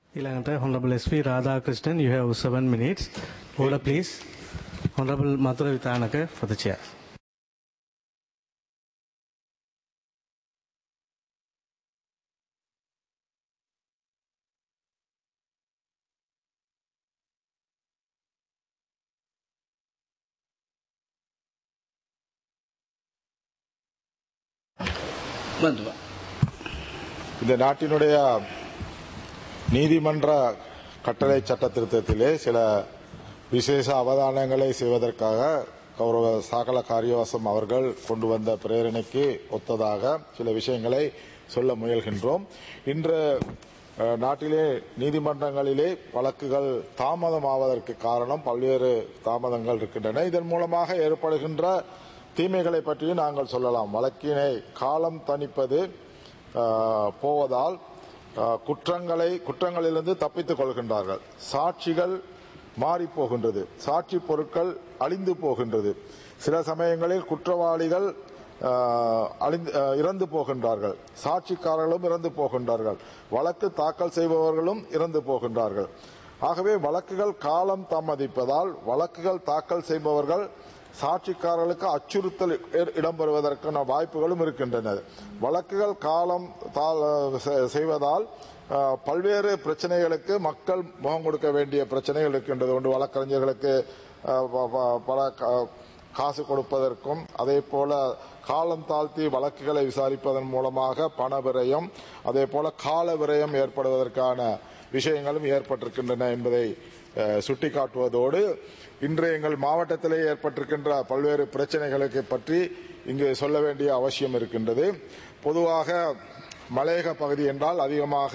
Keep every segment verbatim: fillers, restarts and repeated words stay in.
Ilangata, Honorable S P Radhakrishnan, you have seven minutes. Order, please. Honorable Mathura Vithanaka for the chair. இந்த நாட்டினுடைய நீதிமன்ற கட்டளை சட்ட திருத்தத்திலே சில விசேஷ அவதானங்களை செய்வதற்காக கௌரவ சாகல காரியவாசம் அவர்கள் கொண்டு வந்த பிரேரணைக்கு ஒத்ததாக சில விஷயங்களை சொல்ல முயல்கின்றோம். இன்று நாட்டிலே நீதிமன்றங்களிலே வழக்குகள் தாமதமாவதற்கு காரணம் பல்வேறு தாமதங்கள் இருக்கின்றன. இதன் மூலமாக ஏற்படுகின்ற தீமைகளை பற்றியும் நாங்கள் சொல்லலாம். வழக்கினை காலம் தணிப்பது போவதால் குற்றங்களை குற்றங்களிலிருந்து தப்பித்துக் கொள்கின்றார்கள். சாட்சிகள் மாறி போகின்றது, சாட்சி பொருட்கள் அழிந்து போகின்றது. சில சமயங்களில் குற்றவாளிகள் இறந்து போகின்றார்கள், சாட்சிக்காரர்களும் இறந்து போகின்றார்கள், வழக்கு தாக்கல் செய்பவர்களும் இறந்து போகின்றார்கள். ஆகவே வழக்குகள் காலம் தாமதிப்பதால் வழக்குகள் தாக்கல் செய்பவர்கள் சாட்சிக்காரர்களுக்கு அச்சுறுத்தல் இடம்பெறுவதற்கான வாய்ப்புகளும் இருக்கின்றன. வழக்குகள் காலம் செய்வதால் பல்வேறு பிரச்சனைகளுக்கு மக்கள் முகம் கொடுக்க வேண்டிய பிரச்சனைகள் இருக்கின்றது. ஒன்று, வழக்கறிஞர்களுக்கு பல காசு கொடுப்பதற்கும், அதே போல காலம் தாழ்த்தி வழக்குகளை விசாரிப்பதன் மூலமாக பண விரயம், அதே போல கால விரயம் ஏற்படுவதற்கான விஷயங்களும் ஏற்பட்டிருக்கின்றன என்பதை சுட்டிக்காட்டுவதோடு, இன்று எங்கள் மாவட்டத்திலே ஏற்பட்டிருக்கின்ற பல்வேறு பிரச்சனைகளுக்கு பற்றி இங்கு சொல்ல வேண்டிய அவசியம் இருக்கின்றது. பொதுவாக மலையக பகுதி என்றால் அதிகமாக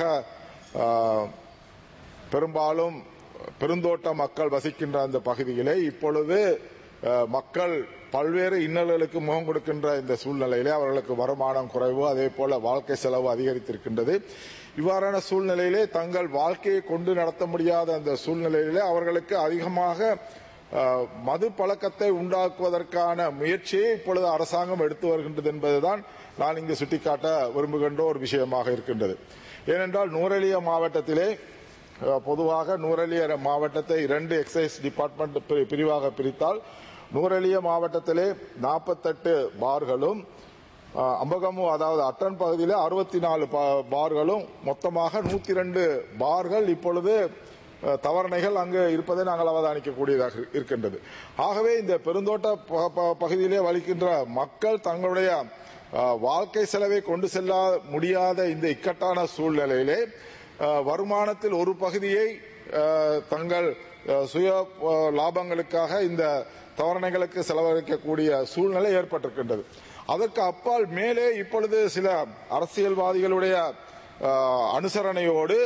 பெரும்பாலும் பெருந்தோட்ட மக்கள் வசிக்கின்ற அந்த பகுதியிலே இப்பொழுது மக்கள் பல்வேறு இன்னல்களுக்கு முகம் கொடுக்கின்ற இந்த சூழ்நிலையிலே அவர்களுக்கு வருமானம் குறைவு, அதே போல வாழ்க்கை செலவு அதிகரித்திருக்கின்றது. இவ்வாறான சூழ்நிலையிலே தங்கள் வாழ்க்கையை கொண்டு நடத்த முடியாத அந்த சூழ்நிலையிலே அவர்களுக்கு அதிகமாக மது பழக்கத்தை உண்டாக்குவதற்கான முயற்சியை இப்பொழுது அரசாங்கம் எடுத்து வருகின்றது என்பதுதான் நான் இங்கு சுட்டிக்காட்ட விரும்புகின்ற ஒரு விஷயமாக இருக்கின்றது. ஏனென்றால் நூரெலியா மாவட்டத்திலே பொதுவாக நூரெலியா மாவட்டத்தை இரண்டு எக்ஸைஸ் டிபார்ட்மெண்ட் பிரிவாக பிரித்தால் நூரெலியா மாவட்டத்திலே நாற்பத்தெட்டு பார்களும், அம்பகமு அதாவது அட்டன் பகுதியிலே அறுபத்தி நாலு பார்களும், மொத்தமாக நூத்தி இரண்டு பார்கள் இப்பொழுது தவறுகள் அங்கு இருப்பதை நாங்கள் அவதானிக்கக்கூடியதாக இருக்கின்றது. ஆகவே இந்த பெருந்தோட்ட பகுதியிலே வலிக்கின்ற மக்கள் தங்களுடைய வாழ்க்கை செலவை கொண்டு செல்ல முடியாத இந்த இக்கட்டான சூழ்நிலையிலே வருமானத்தில் ஒரு பகுதியை தங்கள் சுய லாபங்களுக்காக இந்த தவணைகளுக்கு செலவழிக்கக்கூடிய சூழ்நிலை ஏற்பட்டிருக்கின்றது. அதற்கு அப்பால் மேலே இப்பொழுது சில அரசியல்வாதிகளுடைய அனுசரணையோடு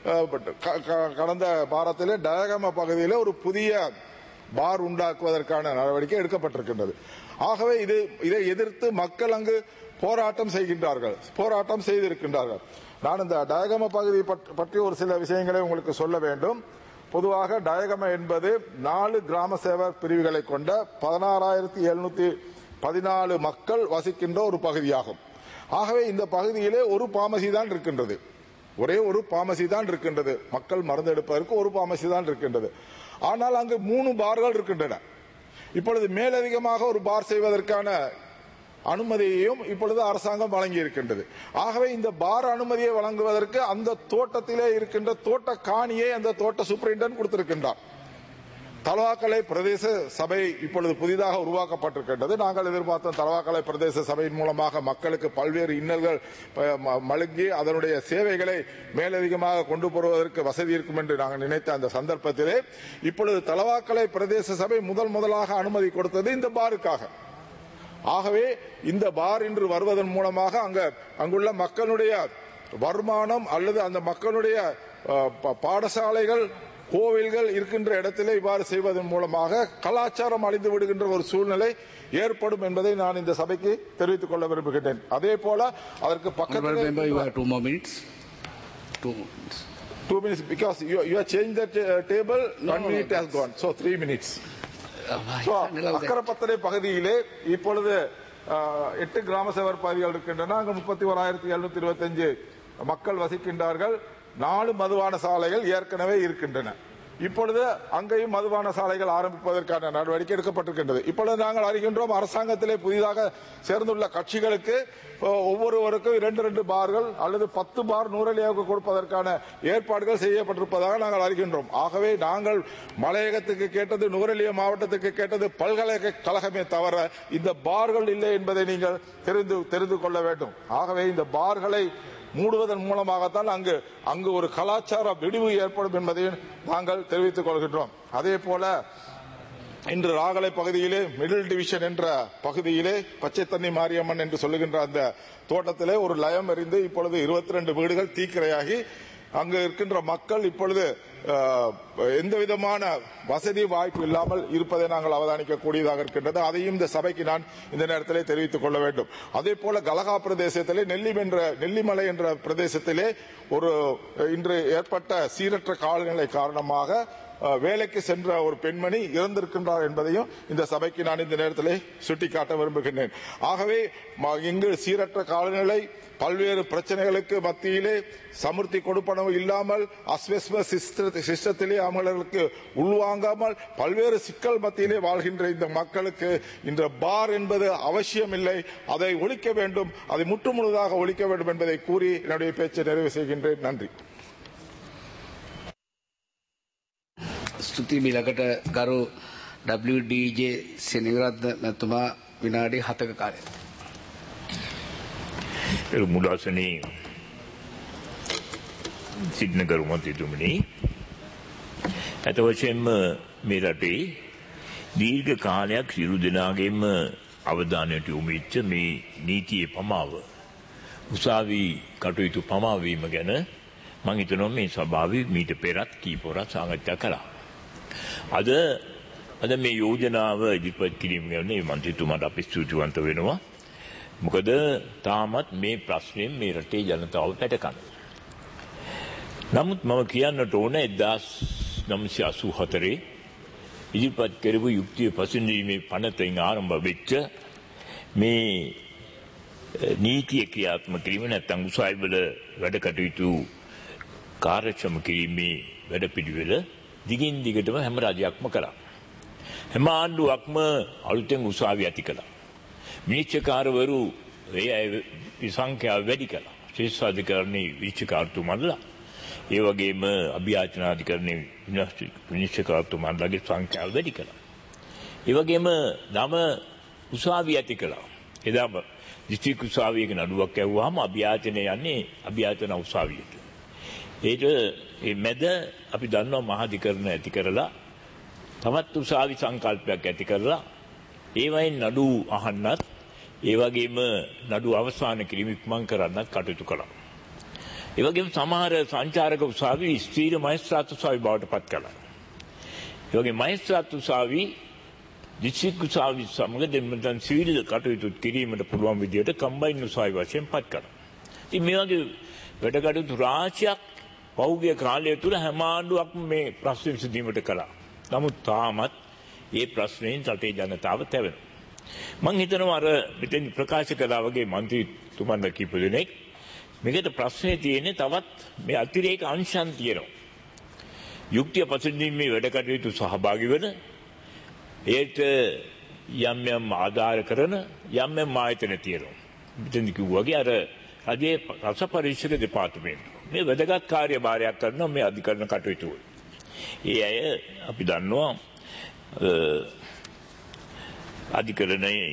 கடந்த வாரத்திலே டயகம பகுதியில் ஒரு புதிய பார் உண்டாக்குவதற்கான நடவடிக்கை எடுக்கப்பட்டிருக்கின்றது. ஆகவே இது இதை எதிர்த்து மக்கள் அங்கு போராட்டம் செய்கின்றார்கள், போராட்டம் செய்திருக்கின்றார்கள். நான் இந்த டயகம பகுதி பற்றி ஒரு சில விஷயங்களை உங்களுக்கு சொல்ல வேண்டும். பொதுவாக டயகம என்பது நாலு கிராம சேவர் பிரிவுகளை கொண்ட பதினாறாயிரத்தி எழுநூத்தி பதினாலு மக்கள் வசிக்கின்ற ஒரு பகுதியாகும். ஆகவே இந்த பகுதியிலே ஒரு பாமசி தான் இருக்கின்றது, ஒரே ஒரு பாமசி தான் இருக்கின்றது. மக்கள் மருந்து எடுப்பதற்கு ஒரு பாமசி தான் இருக்கின்றது. ஆனால் அங்கு மூணு பார்கள் இருக்கின்றன. இப்பொழுது மேலதிகமாக ஒரு பார் செய்வதற்கான அனுமதியையும் இப்பொழுது அரசாங்கம் வழங்கி இருக்கின்றது. ஆகவே இந்த பார் அனுமதியை வழங்குவதற்கு அந்த தோட்டத்திலே இருக்கின்ற தோட்ட காணியை அந்த தோட்ட சூப்பரிண்டென்டென்ட் கொடுத்திருக்கின்றார். தலவாக்கலை பிரதேச சபை இப்பொழுது புதிதாக உருவாக்கப்பட்டிருக்கின்றது. நாங்கள் எதிர்பார்த்த தலவாக்கலை பிரதேச சபையின் மூலமாக மக்களுக்கு பல்வேறு இன்னல்கள் மழுங்கி அதனுடைய சேவைகளை மேலதிகமாக கொண்டு போவதற்கு வசதி இருக்கும் என்று நாங்கள் நினைத்த அந்த சந்தர்ப்பத்திலே இப்பொழுது தலவாக்கலை பிரதேச சபை முதல் முதலாக அனுமதி கொடுத்தது இந்த பாருக்காக. ஆகவே இந்த பார் இன்று வருவதன் மூலமாக அங்க அங்குள்ள மக்களுடைய வருமானம் அல்லது அந்த மக்களுடைய பாடசாலைகள், கோவில்கள் இருக்கின்ற இடத்திலே இவ்வாறு செய்வதன் மூலமாக கலாச்சாரம் அழிந்து விடுகின்ற ஒரு சூழ்நிலை ஏற்படும் என்பதை நான் இந்த சபைக்கு தெரிவித்துக் கொள்ள விரும்புகிறேன். அதே போல அதற்கு பக்கத்தில் two minutes because you, you have changed the table, no, one minute has gone, so three minutes. Agarapathana பகுதியிலே இப்பொழுது எட்டு கிராம சேவர் பகுதிகள் இருக்கின்றன. அங்கு முப்பத்தி ஓராயிரத்தி எழுநூத்தி இருபத்தி அஞ்சு மக்கள் வசிக்கின்றார்கள். நாலு மதுபான சாலைகள் ஏற்கனவே இருக்கின்றன. இப்பொழுது அங்கேயும் மதுபான சாலைகள் ஆரம்பிப்பதற்கான நடவடிக்கை எடுக்கப்பட்டிருக்கின்றது. இப்பொழுது நாங்கள் அறிகின்றோம், அரசாங்கத்திலே புதிதாக சேர்ந்துள்ள கட்சிகளுக்கு ஒவ்வொருவருக்கும் இரண்டு இரண்டு பார்கள் அல்லது பத்து பார் நூறலியாவுக்கு கொடுப்பதற்கான ஏற்பாடுகள் செய்யப்பட்டிருப்பதாக நாங்கள் அறிகின்றோம். ஆகவே நாங்கள் மலையகத்துக்கு கேட்டது, நூறலியா மாவட்டத்துக்கு கேட்டது பல்கலைக்கழகமே தவிர இந்த பார்கள் இல்லை என்பதை நீங்கள் தெரிந்து தெரிந்து கொள்ள வேண்டும். ஆகவே இந்த பார்களை மூடுவதன் மூலமாகத்தான் அங்கு அங்கு ஒரு கலாச்சார விடிவு ஏற்படும் என்பதையும் நாங்கள் தெரிவித்துக் கொள்கின்றோம். அதே போல இன்று ராகலை பகுதியிலே மிடில் டிவிஷன் என்ற பகுதியிலே பச்சை தண்ணி மாரியம்மன் என்று சொல்லுகின்ற அந்த தோட்டத்திலே ஒரு லயம் எறிந்து இப்பொழுது இருபத்தி ரெண்டு வீடுகள் தீக்கிரையாகி அங்கு இருக்கின்ற மக்கள் இப்பொழுது எந்த விதமான வசதி வாய்ப்பு இல்லாமல் இருப்பதை நாங்கள் அவதானிக்கக்கூடியதாக இருக்கின்றது. அதையும் இந்த சபைக்கு நான் இந்த நேரத்திலே தெரிவித்துக் கொள்ள வேண்டும். அதே போல கலகா பிரதேசத்திலே நெல்லிம் என்ற நெல்லிமலை என்ற பிரதேசத்திலே ஒரு இன்று ஏற்பட்ட சீரற்ற காலநிலை காரணமாக வேலைக்கு சென்ற ஒரு பெண்மணி இறந்திருக்கின்றார் என்பதையும் இந்த சபைக்கு நான் இந்த நேரத்திலே சுட்டிக்காட்ட விரும்புகின்றேன். ஆகவே இங்கு சீரற்ற காலநிலை, பல்வேறு பிரச்சனைகளுக்கு மத்தியிலே சமுர்த்தி கொடுப்பனவு இல்லாமல் அஸ்வெஸ்மஸ் சிஸ்டத்திலே அவர்களுக்கு உள்வாங்காமல் பல்வேறு சிக்கல் மத்தியிலே வாழ்கின்ற இந்த மக்களுக்கு இந்த பார் என்பது அவசியமில்லை, அதை ஒழிக்க வேண்டும், அதை முற்றுமுழுதாக ஒழிக்க வேண்டும் என்பதை கூறி என்னுடைய பேச்சை நிறைவு செய்கின்றேன். நன்றி. ස්තුති මිලකට ගරු ඩබ්ලිව් ඩී ජේ සෙනවිරත්න මැතිතුමා විනාඩි හතක කාලය. මුලාසනේ සිටින ගරු මන්ත්‍රීතුමනි, ඇත්ත වශයෙන්ම මේ රටේ දීර්ඝ කාලයක් සියලු දෙනාගේම අවධානයට යොමු වෙච්ච මේ නීතියේ පමාව, උසාවි කටයුතු පමාවීම ගැන මම හිතනවා මේ සභාවේ මීට පෙරත් කීපවරක් සාකච්ඡා කළා. අද අද මේ යෝජනාව ඉදිරිපත් කිරීම ගැන මන්ත්‍රීතුමාට අපි ස්තුතිවන්ත වෙනවා. මොකද තාමත් මේ ප්‍රශ්නේ මේ රටේ ජනතාව පැටකන. නමුත් මම කියන්නට ඕන එක්දාස් නවසිය අසූ හතරේ ඉදිරිපත් කරපු යුක්තිය පසුඳීමේ පනතෙන් ආරම්භ වෙච්ච මේ නීතිය ක්‍රියාත්මක කිරීම නැත්නම් උසාවිවල වැඩ කටයුතු කාර්යක්ෂම කිරීමේ වැඩපිළිවෙල දිගින් දිගටම හැම රජයක්ම කළා. හැම ආණ්ඩුවක්ම අලුතෙන් උසාවි ඇති කළා. විනිශ්චයකාරවරු ඒ සංඛ්‍යාව වැඩි කළා. ශේෂ්ඨ අධිකරණයේ විනිශ්චයකාරතුමන්ලා, ඒ වගේම අභියාචනාධිකරණයේ විනිශ්චයකාරතුමන්ලාගේ සංඛ්‍යාව වැඩි කළා. ඒ වගේම නම උසාවි ඇති කළා. එදාම දිස්ත්‍රික් උසාවියක නඩුවක් ඇහුවාම අභියාචනය යන්නේ අභියාචන උසාවියට. ඒක ඒ මැද අපි දන්නවා මහාධිකරණ ඇති කරලා තවත් උසාවි සංකල්පයක් ඇති කරලා ඒවයින් නඩු අහන්නත් ඒ වගේම නඩු අවසන් කිරීම ඉක්මන් කරන්නත් කටයුතු කළා. ඒ වගේම සමහර සංචාරක උසාවි ස්ථීර මහේස්ත්‍රාත් උසාවි බවට පත් කළා. ඒ වගේ මහේස්ත්‍රාත් උසාවි දිස්ත්‍රික් උසාවි සමග දෙමළන් සිවිල් කටයුතු කිරීමට පුළුවන් විදිහට කම්බයින් උසාවි වශයෙන් පත් කළා. ඉතින් මේ වගේ වැඩ කටයුතු රාශියක් පෞද්ගලික කාලය තුල හැම ආණ්ඩුවක්ම මේ ප්‍රශ්න විසඳීමට කළා. නමුත් තාමත් මේ ප්‍රශ්නෙන් රටේ ජනතාව තැවෙනවා. මම හිතනවා අර මෙතෙන් ප්‍රකාශ කළා වගේ മന്ത്രിතුමන්ලා කීප දෙනෙක් මේකට ප්‍රශ්නේ තියෙන්නේ තවත් මේ අතිරේක අංශයන් තියෙනවා. යුක්තිය පසුබිමේ වැඩ කටයුතු සහභාගී වෙන, ඒට යම් යම් ආධාර කරන යම් යම් ආයතන තියෙනවා. මෙතෙන් කිව්වාගේ අර රජයේ රස පරීක්ෂක දෙපාර්තමේන්තුව මේ වැදගත් කාර්යභාරයක් කරනවා මේ අධිකරණ කටයුතු වල. ඒ අය අපි දන්නවා අධිකරණයේ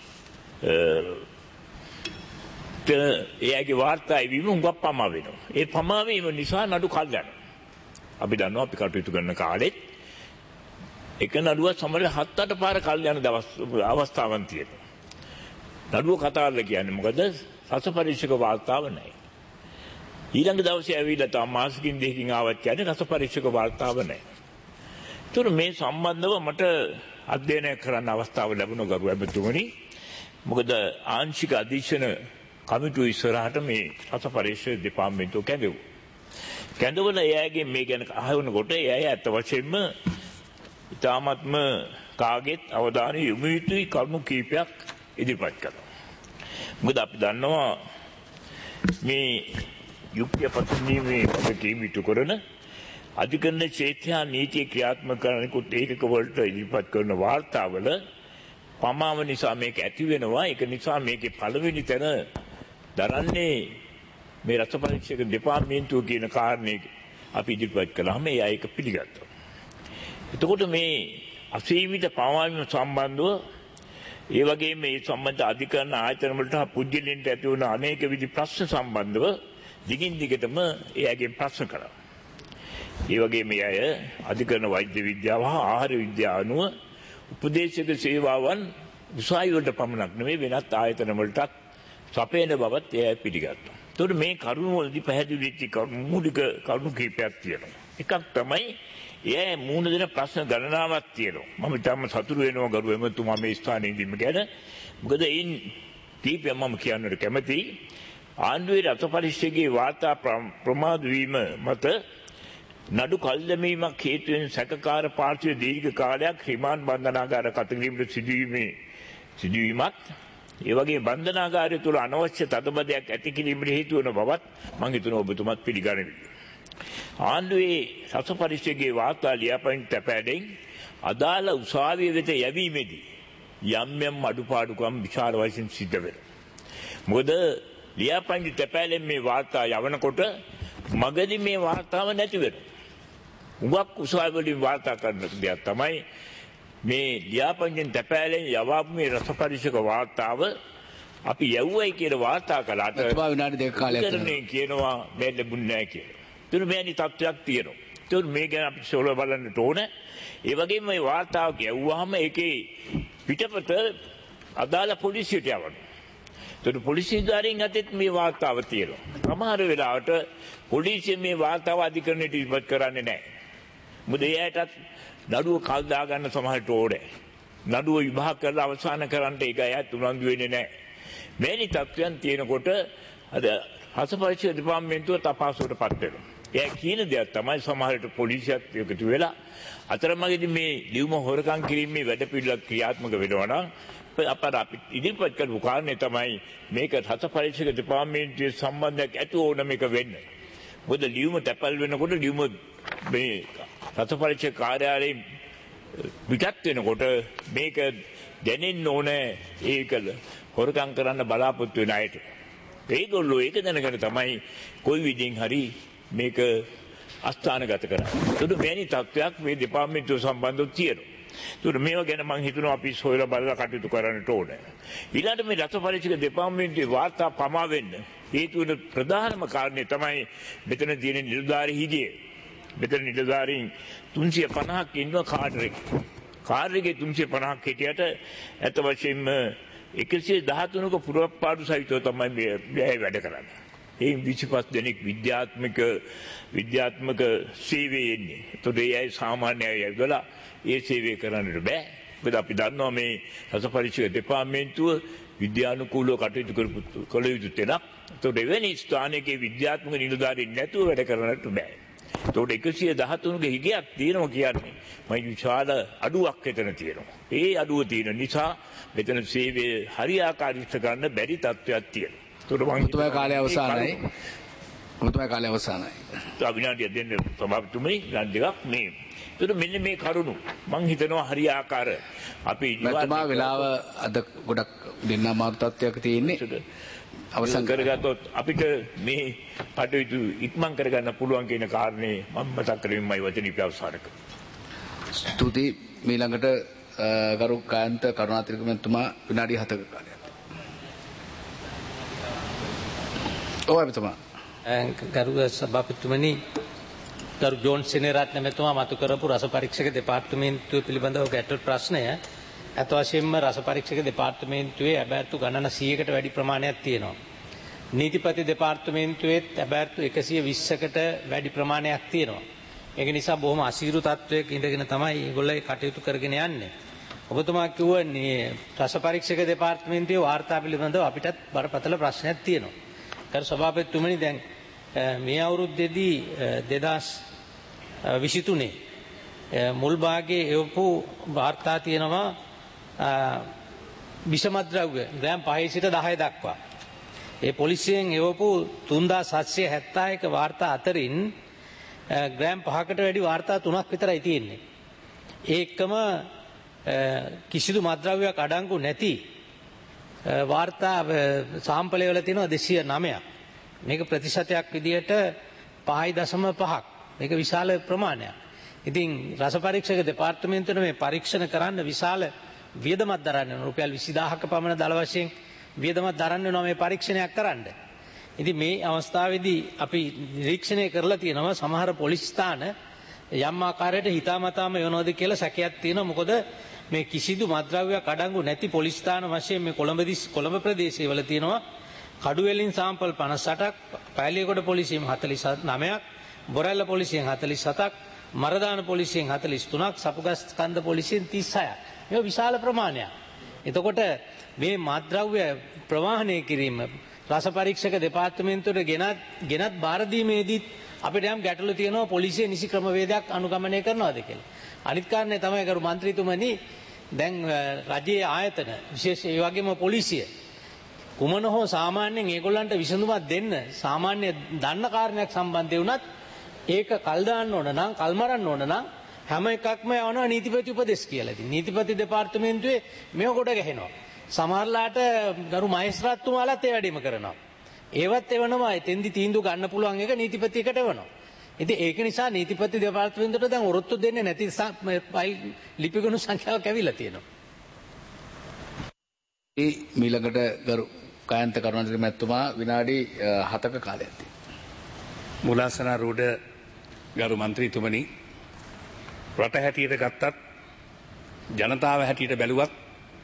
එයාගේ වාර්තා එවීම හුඟක් පමා වෙනවා. ඒ පමා වීම නිසා නඩු කල් යනවා. අපි දන්නවා අපි කටයුතු කරන කාලෙත් එක නඩුව සමහර හත් අට පාර කල් යන දවස් අවස්ථාවන් තියෙනවා. නඩුව කතා කරලා කියන්නේ මොකද? රස පරීක්ෂක වාර්තාව නැහැ. ඊළඟ දවසේ ඇවිල්ලා තම මාසිකින් දෙකකින් ආවත් කියන්නේ රස පරීක්ෂක වාර්තාව නැහැ. ඒතර මේ සම්බන්ධව මට අධ්‍යයනය කරන්න අවස්ථාව ලැබුණා ගරු ඇමතුමනි. මොකද ආංශික අධීක්ෂණ කමිටුව ඉස්සරහට මේ රස පරීක්ෂක දෙපාර්තමේන්තුව කැඳවුවා. කැඳවල එයාගේ මේ ගැන අහනකොට එයා ඇත්ත වශයෙන්ම ඉතාමත්ම කාගෙත් අවධානය යොමු යුතුයි කරුණු කීපයක් ඉදිරිපත් කළා. මොකද අපි දන්නවා මේ යුක්තිය පසුබිමේ වගකීම් ඉටු කරන අධිකරණ ක්ෂේත්‍රය නීතිය ක්‍රියාත්මක කරනකොට ඒකක වලට ඉදිරිපත් කරන වාර්තාවල පමාව නිසා මේක ඇති වෙනවා. ඒක නිසා මේකේ පළවෙනි තැන දරන්නේ මේ රස පරීක්ෂක දෙපාර්තමේන්තුව කියන කාරණේ අපි ඉදිරිපත් කළාම එයා ඒක පිළිගත්තා. එතකොට මේ අසීමිත පමාවීම සම්බන්ධව ඒ වගේම මේ සම්බන්ධ අධිකරණ ආයතන වලට පුජ්‍යලින්ට ඇති වුණ අනේක විදි ප්‍රශ්න සම්බන්ධව දිගින් දිගටම එයාගෙන් ප්‍රශ්න කරා. ඒ වගේම මේ අය අධිකරණ වෛද්‍ය විද්‍යාව හා ආහාර විද්‍යාව අනුව උපදේශක සේවාවන් උසාවි වලට පමණක් නෙවෙයි වෙනත් ආයතන වලටත් සපයන බවත් එයා පිළිගත්තා. ඒතකොට මේ කරුණ වලදී පැහැදිලි වෙච්ච මූලික කරුණු කිහිපයක් තියෙනවා. එකක් තමයි එයා මූණ දෙන ප්‍රශ්න ගණනාවක් තියෙනවා. මම තාම සතුටු වෙනවා ගරු එමතුමා මේ ස්ථානයේ ඉඳීම ගැන. මොකද ඒන් කීපය මම කියන්නට කැමතියි. ආණ්ඩුවේ රස පරීක්ෂකගේ වාර්තා ප්‍රමාද වීම මත නඩු කල්දමීමක් හේතුවෙන් සැකකාර පාර්ශ්වයේ දීර්ඝ කාලයක් රිමාන්ඩ් බන්ධනාගාර කටකිරීමට සිදුවීමේ සිදුවීමත් ඒ වගේ බන්ධනාගාරය තුළ අනවශ්‍ය තදබදයක් ඇති කිරීමට හේතු වන බවත් මම හිතනවා ඔබතුමත් පිළිගනිමි. ආණ්ඩුවේ රස පරීක්ෂකගේ වාර්තා ලියාපදිංචි තැපෑලෙන් අදාළ උසාවිය වෙත යැවීමේදී යම් යම් අඩුපාඩුකම් විශාල වශයෙන් සිද්ධ වෙනවා. මොකද ලියාපදිංචි තැපෑලෙන් මේ වාර්තා යවනකොට මගදී මේ වාර්තාව නැති වෙනවා. උගක් උසාවි වලින් වාර්තා කරන දෙයක් තමයි මේ ලියාපදිංචි තැපෑලෙන් යවාපු මේ රස පරීක්ෂක වාර්තාව අපි යවුවයි කියලා වාර්තා කළාට එතුමා විනාඩි දෙක කාලයක් කරන්නේ කියනවා මේ ලැබුණ නැහැ කියලා. ඒක මෙවැනි තත්ත්වයක් තියෙනවා. ඒක මේ ගැන අපි සොල බලන්නට ඕන. ඒ වගේම මේ වාර්තාව යවුවාම ඒකේ පිටපත අදාළ පොලිසියට යවනවා. ඒක පොලිසියදාරින් අතෙත් මේ වාර්තාව තියෙනවා. සමහර වෙලාවට පොලිසිය මේ වාර්තාව අධිකරණයට ඉස්මතු කරන්නේ නැහැ. මොකද එයාටත් නඩුව කල් දා ගන්න සමහරට ඕනේ. නඩුව විභාග කරලා අවසන් කරන්න ඒක එයාත් උනන්දු වෙන්නේ නැහැ. මෙවැනි තත්ත්වයන් තියෙනකොට අද රස පරීක්ෂක දෙපාර්තමේන්තුව තපාසුවටපත් වෙනවා. ඒ කියන දෙයක් තමයි සමහරට පොලිසියත් එකතු වෙලා අතරමඟදී මේ ලියුම හොරකම් කිරීමේ වැඩ පිළිවෙල ක්‍රියාත්මක වෙනවා නම් අපර අපි ඉදිරිපත් කරපු කාරණේ තමයි මේක රස පරීක්ෂක දෙපාර්තමේන්තුවේ සම්බන්ධයක් ඇති ඕන මේක වෙන්න. මොකද ලියුම තැපල් වෙනකොට ලියුම මේ රස පරීක්ෂක කාර්යාලයෙන් පිටත් වෙනකොට මේක දැනෙන්න ඕනේ ඒක හොරකම් කරන්න බලාපොරොත්තු වෙන අයට. ඒගොල්ලෝ ඒක දැනගෙන තමයි කොයි විදිහින් හරි මේක අස්ථානගත කරන්නේ. ඒක මෙවැනි තත්ත්වයක් මේ දෙපාර්තමේන්තුව සම්බන්ධව තියෙනවා. ඒක මේවා ගැන මම හිතනවා අපි සොයලා බලලා කටයුතු කරන්නට ඕනේ. ඊළඟට මේ රස පරීක්ෂක දෙපාර්තමේන්තුවේ වාර්තා පමා වෙන්න හේතු වෙන ප්‍රධානම කාරණේ තමයි මෙතන තියෙන නිලධාරී හිගිය. මෙතන නිලධාරීන් තුන්සිය පනහක් ඉන්නවා කාඩරේ. කාඩරේගේ තුන්සිය පනහක් හිටියට ඇත්ත වශයෙන්ම එකසිය දහතුනක පුරපාඩු සහිතව තමයි මේ වැඩ කරන්නේ. ඒ විසිපස් දෙනෙක් විද්‍යාත්මක විද්‍යාත්මක සේවයේ ඉන්නේ. ඒතකොට ඒ අය සාමාන්‍ය අය ගලා ඒ සේවය කරන්නට බෑ. මොකද අපි දන්නවා මේ රස පරීක්ෂක දෙපාර්තමේන්තුව විද්‍යානුකූලව කටයුතු කරපු කළ යුතු තැනක්. ඒතකොට එවැනි ස්ථානයකේ විද්‍යාත්මක නිලධාරීන් නැතුව වැඩ කරන්නට බෑ. ඒතකොට එකසිය දහතුනක හිගයක් තියෙනවා කියන්නේ මම විශාල අඩුවක් එතන තියෙනවා. ඒ අඩුව තියෙන නිසා මෙතන සේවය හරියාකාරීව ගන්න බැරි තත්ත්වයක් තියෙනවා. ඔබතුමා කාලය අවසానයි. ඔබතුමා කාලය අවසానයි. අවිනාඩිය දෙන්න සභාපතිතුමනි විනාඩි දෙකක් මේ. ඒතර මෙන්න මේ කරුණු මම හිතනවා හරියාකාර අපි ඔබතුමා වෙලාව අද ගොඩක් දෙන්න අමාරු තත්ත්වයක තියෙන්නේ. අවසන් කරගත්තොත් අපිට මේ කටයුතු ඉක්මන් කරගන්න පුළුවන් කියන කාරණේ මම මතක් කරමින් මයි වචන ඉපවසාර කරනවා. ස්තුතියි. ඊළඟට ගරු කාන්ත කරුණාතිලක මහත්මයා විනාඩි හතක කාලයක්. ඔව් අපිටම ගරු සභාපතිතුමනි ගරු ජෝන් සෙනෙරත්න මහත්මයා මතු කරපු රස පරීක්ෂක දෙපාර්තමේන්තුව පිළිබඳව ගැටළු ප්‍රශ්නය අත වශයෙන්ම රස පරීක්ෂක දෙපාර්තමේන්තුවේ අබෑර්තු ගණන සියයකට වැඩි ප්‍රමාණයක් තියෙනවා. නීතිපති දෙපාර්තමේන්තුවේත් අබෑර්තු එකසිය විස්සකට වැඩි ප්‍රමාණයක් තියෙනවා. ඒක නිසා බොහොම අසීරු තත්වයක ඉඳගෙන තමයි ඒගොල්ලෝ කටයුතු කරගෙන යන්නේ. ඔබතුමා කිව්වනේ රස පරීක්ෂක දෙපාර්තමේන්තුවේ වාර්තා පිළිබඳව අපිටත් බරපතල ප්‍රශ්නයක් තියෙනවා. කරු සභාපතිතුමනි දැන් මේ අවුරුද්දේදී දෙදහස් විසිතුනේ මුල් භාගයේ එවපු වාර්තා තියෙනවා විෂමද්‍රව්‍ය ග්‍රෑම් පහේ සිට දහය දක්වා. ඒ පොලිසියෙන් එවපු තුන්දාස් හත්සිය හැත්තෑ එක වාර්තා අතරින් ග්‍රෑම් පහකට වැඩි වාර්තා තුනක් විතරයි තියෙන්නේ. ඒකම කිසිදු මත්ද්‍රව්‍යයක් අඩංගු නැති වාර්තා සාම්පලයවල තියෙනවා දෙසිය නවයක්. මේක ප්‍රතිශතයක් විදිහට පහයි දශම පහක්. මේක විශාල ප්‍රමාණයක්. ඉතින් රස පරීක්ෂක දෙපාර්තමේන්තුවේ මේ පරීක්ෂණ කරන්න විශාල වියදමක් දරන්න වෙනවා. රුපියල් විසිදාහක පමණ දල වශයෙන් වියදමක් දරන්න වෙනවා මේ පරීක්ෂණයක් කරන්න. ඉතින් මේ අවස්ථාවේදී අපි නිරීක්ෂණය කරලා තියෙනවා සමහර පොලිස් ස්ථාන යම් ආකාරයකට හිතාමතාම යනවාද කියලා සැකයක් තියෙනවා. මොකද මේ කිසිදු මත්ද්‍රව්‍යයක් අඩංගු නැති පොලිස් ස්ථාන වශයෙන් මේ කොළඹ කොළඹ ප්‍රදේශයේ වල තියෙනවා කඩුවෙලින් සාම්පල් පනස් අටක්, පෑලියගොඩ පොලිසියෙන් හතළිස් නවයක්, බොරැල්ල පොලිසියෙන් හතළිස් හතක්, මරදාන පොලිසියෙන් හතළිස් තුනක්, සපුගස්කන්ද පොලිසියෙන් තිස් හයක්. මේක විශාල ප්‍රමාණයක්. එතකොට මේ මත්ද්‍රව්‍ය ප්‍රවාහනය කිරීම රස පරීක්ෂක දෙපාර්තමේන්තුවට ගෙනත් ගෙනත් බාර දීමේදී අපිට යම් ගැටලු තියෙනවා පොලිසිය නිසි ක්‍රමවේදයක් අනුගමනය කරනවාද කියලා. අනිත් කාරණේ තමයි කරු മന്ത്രിතුමනි දැන් රජයේ ආයතන විශේෂ ඒ වගේම පොලිසිය කුමන හෝ සාමාන්‍යයෙන් ඒගොල්ලන්ට විසඳුමක් දෙන්න සාමාන්‍ය දන්න කාරණයක් සම්බන්ධ වුණත් ඒක කල් දාන්න ඕන නම් කල් මරන්න ඕන නම් හැම එකක්ම යවනවා නීතිපති උපදෙස් කියලා. ඉතින් නීතිපති දෙපාර්තමේන්තුවේ මේව කොට ගහනවා. සමහරලාට ගරු මහේස්ත්‍රාත්තුමාලාත් ඒ වැඩේම කරනවා. ඒවත් එවනවා එතෙන්දි තීන්දුව ගන්න පුළුවන් එක නීතිපතියකට එවනවා. ඉතින් ඒක නිසා නීතිපති දෙපාර්තමේන්තුවට දැන් ඔරොත්තු දෙන්නේ නැති ලිපිගොනු සංඛ්‍යාවක් ඇවිල්ලා තියෙනවා. ඒ මීළඟට ගරු කායන්ත කරුණාතිලක මැතිතුමා විනාඩි හතක කාලයක් තියෙනවා. මුලාසනාරූඪ ගරු මන්ත්‍රීතුමනි, රට හැටියට ගත්තත් ජනතාව හැටියට බැලුවත්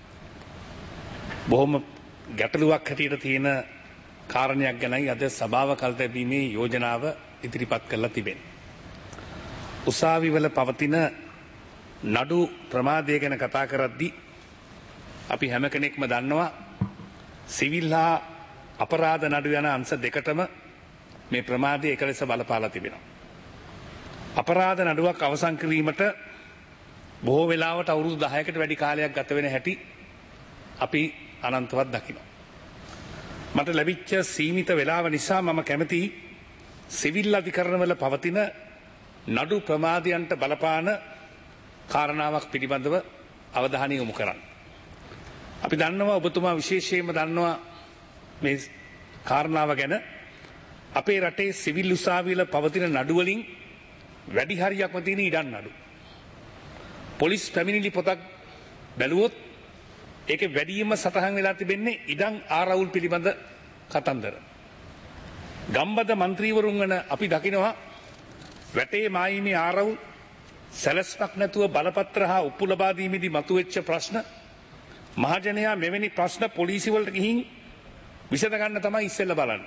බොහොම ගැටලුවක් හැටියට තියෙන කාරණයක් ගැනයි අද සභාව කල් තැබීමේ යෝජනාව ඉදිරිපත් කරලා තිබෙනවා. උසාවිවල පවතින නඩු ප්‍රමාදය ගැන කතා කරද්දී අපි හැම කෙනෙක්ම දන්නවා සිවිල් හා අපරාධ නඩු යන අංශ දෙකටම මේ ප්‍රමාදය එක ලෙස බලපාලා තිබෙනවා. අපරාධ නඩුවක් අවසන් කිරීමට බොහෝ වෙලාවට අවුරුදු දහයකට වැඩි කාලයක් ගත වෙන හැටි අපි අනන්තවත් දකිනවා. මට ලැබිච්ච සීමිත වෙලාව නිසා මම කැමති සිවිල් අධිකරණවල පවතින නඩු ප්‍රමාදයන්ට බලපාන කාරණාවක් පිළිබඳව අවධානය යොමු කරන්න. අපි දන්නවා ඔබතුමා විශේෂයෙන්ම දන්නවා මේ කාරණාව ගැන අපේ රටේ සිවිල් උසාවිවල පවතින නඩු වලින් වැඩි හරියක්ම තියෙන ඉඩම් නඩු. පොලිස් පැමිණිලි පොතක් බැලුවොත් ඒකේ වැඩිම සටහන් වෙලා තිබෙන්නේ ඉඩම් ආරවුල් පිළිබඳ කතන්දර. ගම්බද മന്ത്രിවරුන් වන අපි දකිනවා වැටේ මායිමේ ආරවුල් සැලැස්මක් නැතුව බලපත්‍ර හා උප්පු ලබා දීමේදී මතුවෙච්ච ප්‍රශ්න මහජනයා මෙවැනි ප්‍රශ්න පොලිසිය වලට ගිහින් විසඳ ගන්න තමයි ඉස්සෙල්ලා බලන්නේ.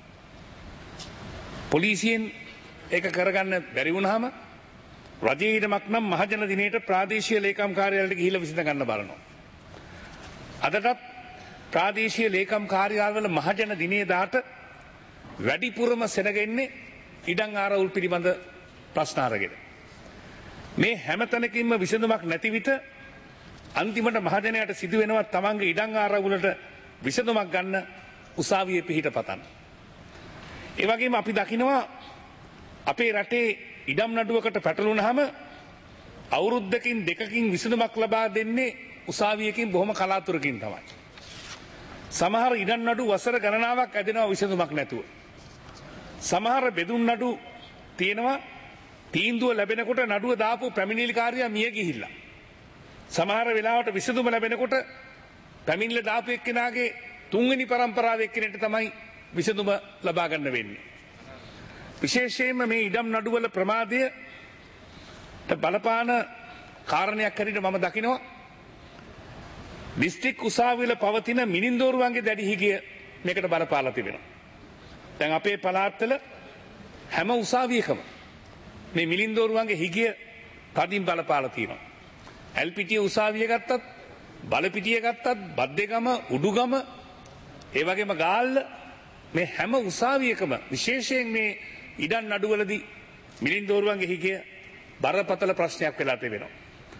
පොලිසියෙන් ඒක කරගන්න බැරි වුණාම රජයේ ඉඩමක් නම් මහජන දිනේට ප්‍රාදේශීය ලේකම් කාර්යාලයට ගිහිල්ලා විසඳ ගන්න බලනවා. අදටත් ප්‍රාදේශීය ලේකම් කාර්යාලවල මහජන දිනේ දාට වැඩිපුරම සෙනගෙන්නේ ඉඩම් ආරවුල් පිළිබඳ ප්‍රශ්න අරගෙන. මේ හැම තැනකින්ම විසඳුමක් නැති විට අන්තිමට මහජනයාට සිදු වෙනවා තමන්ගේ ඉඩම් ආරවුලට විසඳුමක් ගන්න උසාවියේ පිහිට පතන්න. ඒ වගේම අපි දකිනවා අපේ රටේ ඉඩම් නඩුවකට පැටලුණාම අවුරුද්දකින් දෙකකින් විසඳුමක් ලබා දෙන්නේ උසාවියකින් බොහොම කලාතුරකින් තමයි. සමහර ඉඩම් නඩු වසර ගණනාවක් ඇදෙනවා විසඳුමක් නැතුව. සමහර බෙදුම් නඩු තියෙනවා තීන්දුව ලැබෙනකොට නඩුව දාපු පැමිණිලිකාරයා මිය ගිහිල්ලා. සමහර වෙලාවට විසඳුම ලැබෙනකොට පැමිණිල්ල දාපු එක්කෙනාගේ තුන්වෙනි පරම්පරාවේ එක්කෙනෙක්ට තමයි විසඳුම ලබා ගන්න වෙන්නේ. විශේෂයෙන්ම මේ ඉඩම් නඩුවල ප්‍රමාදයට බලපාන කාරණයක් හැටියට මම දකිනවා දිස්ත්‍රික් උසාවිවල පවතින මිනින්දෝරුවන්ගේ දැඩි හිගිය මේකට බලපාලා තිබෙනවා. දැන් අපේ පළාත්වල හැම උසාවියකම මේ මිලින්දෝරුවන්ගේ හිගිය තදින් බලපාලා තියෙනවා. ඇල්පිටිය උසාවිය ගත්තත්, බලපිටිය ගත්තත්, බද්දේගම, උඩුගම, ඒ වගේම ගාල්ල මේ හැම උසාවියකම විශේෂයෙන් මේ ඉඩම් නඩුවලදී මිලින්දෝරුවන්ගේ හිගිය බරපතල ප්‍රශ්නයක් වෙලා තිබෙනවා.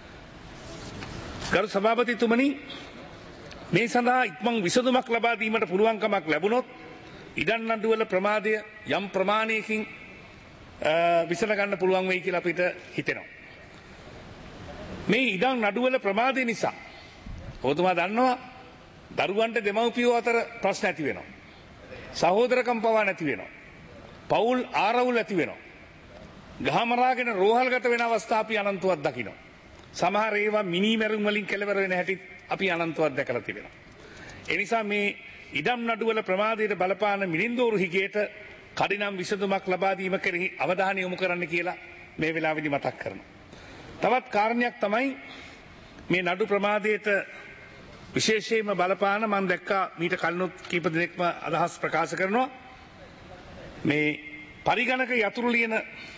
ගරු සභාපතිතුමනි, මේ සඳහා ඉක්මන් විසඳුමක් ලබා දීමට පුළුවන්කමක් ලැබුණොත් ඉඩම් නඩුවල ප්‍රමාදය යම් ප්‍රමාණයකින් විසඳ ගන්න පුළුවන් වෙයි කියලා අපිට හිතෙනවා. මේ ඉඩම් නඩුවල ප්‍රමාදය නිසා ඔබතුමා දන්නවා දරුවන්ට දෙමව්පියෝ අතර ප්‍රශ්න ඇති වෙනවා. සහෝදරකම් පවා නැති වෙනවා. පවුල් ආරවුල් ඇති වෙනවා. ගහමරාගෙන රෝහල්ගත වෙන අවස්ථා අපි අනන්තවත් දකිනවා. සමහර ඒවා මිනි මැරුම් වලින් කෙලවර වෙන හැටි අපි අනන්තවත් දැකලා තිබෙනවා. ඒ නිසා මේ ඉඩම් නඩුවල ප්‍රමාදයට බලපාන මිනින්දෝරු හිගේට කඩිනම් විසඳුමක් ලබා දීම කෙරෙහි අවධානය යොමු කරන්න කියලා මේ වෙලාවේදී මතක් කරනවා. තවත් කාරණයක් තමයි මේ නඩු ප්‍රමාදයට විශේෂයෙන්ම බලපාන මම දැක්කා මීට කලිනුත් කීප දිනක්ම අදහස් ප්‍රකාශ කරනවා මේ පරිගණක යතුරු ලියන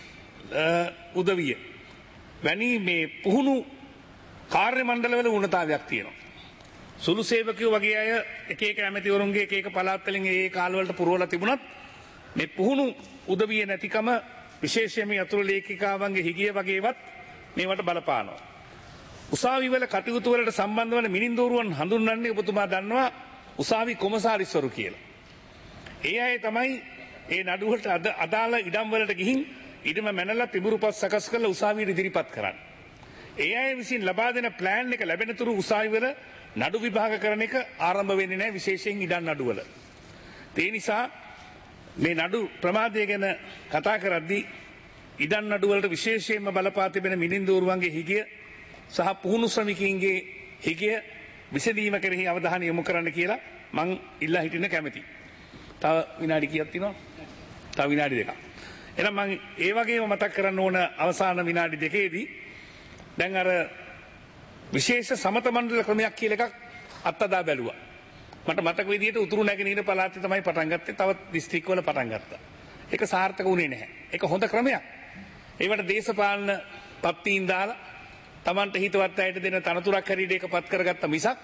උදවිය වැනි මේ පුහුණු කාර්ය මණ්ඩලවල උන්නතාවයක් තියෙනවා. සුළු සේවකයෝ වගේ අය එක එක ඇමතිවරුන්ගේ එක එක පළාත් වලින් ඒ කාලවලට පුරවලා තිබුණත් මේ පුහුණු උදවිය නැතිකම විශේෂයෙන්ම යතුරු ලේඛිකාවන්ගේ හිගිය වගේවත් මේවට බලපානවා. උසාවි වල කටයුතු වලට සම්බන්ධ වන මිනින්දෝරුවන් හඳුන්වන්නේ ඔබතුමා දන්නවා උසාවි කොමසාරිස්වරු කියලා. ඒ අය තමයි ඒ නඩුවට අදාළ ඉඩම් වලට ගිහින් ඉඩම මැනලා පිඹුරුපත් සකස් කරලා උසාවියට ඉදිරිපත් කරන්නේ. ඒ අය විසින් ලබා දෙන ප්ලෑන් එක ලැබෙන තුරු උසාවි වල නඩු විභාග කරන එක ආරම්භ වෙන්නේ නැහැ විශේෂයෙන් ඉඩම් නඩුවල. ඒ නිසා මේ නඩු ප්‍රමාදය ගැන කතා කරද්දී ඉඩම් නඩුවලට විශේෂයෙන්ම බලපා තිබෙන මිනින්දෝරුවන්ගේ හිගිය සහ පුහුණු ශ්‍රමිකයින්ගේ හිගිය විසඳීම කෙරෙහි අවධානය යොමු කරන්න කියලා මං ඉල්ලා හිටින්න කැමතියි. තව විනාඩි කීයක් තියෙනවද? තව විනාඩි දෙකක්. එහෙනම් මං ඒ වගේම මතක් කරන්න ඕන අවසාන විනාඩි දෙකේදී දැන් අර විශේෂ සමත මණ්ඩල ක්‍රමයක් කියලා එකක් අත්අදා බැලුවා. මට මතක විදිහට උතුරු නැගෙනහිර පළාතේ තමයි පටන් ගත්තේ. තවත් දිස්ත්‍රික් වල පටන් ගත්තා. ඒක සාර්ථක වුණේ නැහැ. ඒක හොඳ ක්‍රමයක්. ඒවට දේශපාලන පත්තින් දාලා Tamante හිතවත් අයට දෙන තනතුරක් හැරීට ඒක පත් කරගත්ත මිසක්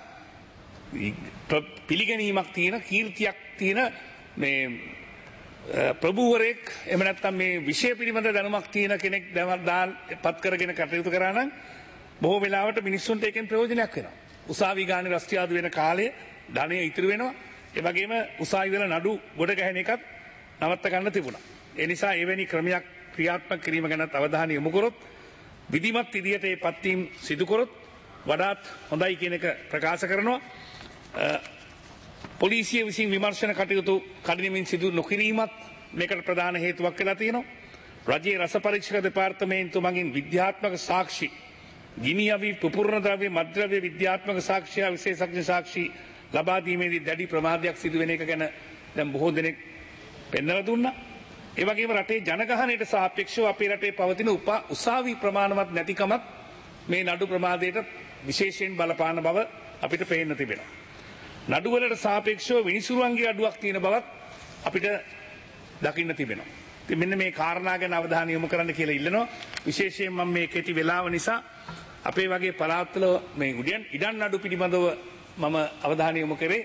පිළිගැනීමක් තියෙන කීර්තියක් තියෙන මේ ප්‍රභූවරයෙක් එහෙම නැත්නම් මේ විෂය පිළිබඳ දැනුමක් තියෙන කෙනෙක් දාල් පත් කරගෙන කටයුතු කරා නම් බොහෝ වෙලාවට මිනිස්සුන්ට ඒකෙන් ප්‍රයෝජනයක් වෙනවා. උසාවි ගානේ රස්තියාදු වෙන කාලය ධනය ඉතිරි වෙනවා. ඒ වගේම උසාවි වල නඩු ගොඩ ගැහෙන එකත් නවත්ත ගන්න තිබුණා. ඒ නිසා එවැනි ක්‍රමයක් ක්‍රියාත්මක කිරීම ගැනත් අවධානය යොමු කරොත් විධිමත් විදියට ඒ පත්වීම් සිදු කරොත් වඩාත් හොඳයි කියන එක ප්‍රකාශ කරනවා. පොලිසිය විසින් විමර්ශන කටයුතු කඩිනමින් සිදු නොකිරීමත් මේකට ප්‍රධාන හේතුවක් වෙලා තියෙනවා. රජයේ රස පරීක්ෂක දෙපාර්තමේන්තුව මගින් විද්‍යාත්මක සාක්ෂි ගිනි අවි පුපුරණ ද්‍රව්‍ය මත්ද්‍රව්‍ය විද්‍යාත්මක සාක්ෂි විශේෂඥ සාක්ෂි ලබා දීමේදී දැඩි ප්‍රමාදයක් සිදු වෙන එක ගැන දැන් බොහෝ දෙනෙක් පෙන්වලා දුන්නා. ඒ වගේම රටේ ජනගහනයට සාපේක්ෂව අපේ රටේ පවතින උසාවි ප්‍රමාණවත් නැතිකමත් මේ නඩු ප්‍රමාදයට විශේෂයෙන් බලපාන බව අපිට පේන්න තිබෙනවා. නඩුවලට සාපේක්ෂව විනිසුරුවන්ගේ අඩුවක් තියෙන බවත් අපිට දකින්න තිබෙනවා. ඉතින් මෙන්න මේ කාරණා ගැන අවධානය යොමු කරන්න කියලා ඉල්ලනවා. විශේෂයෙන් මම මේ කෙටි වෙලාව නිසා අපේ වගේ පළාත්වල මේ උඩියන් ඉඩම් නඩු පිළිබඳව මම අවධානය යොමු කරේ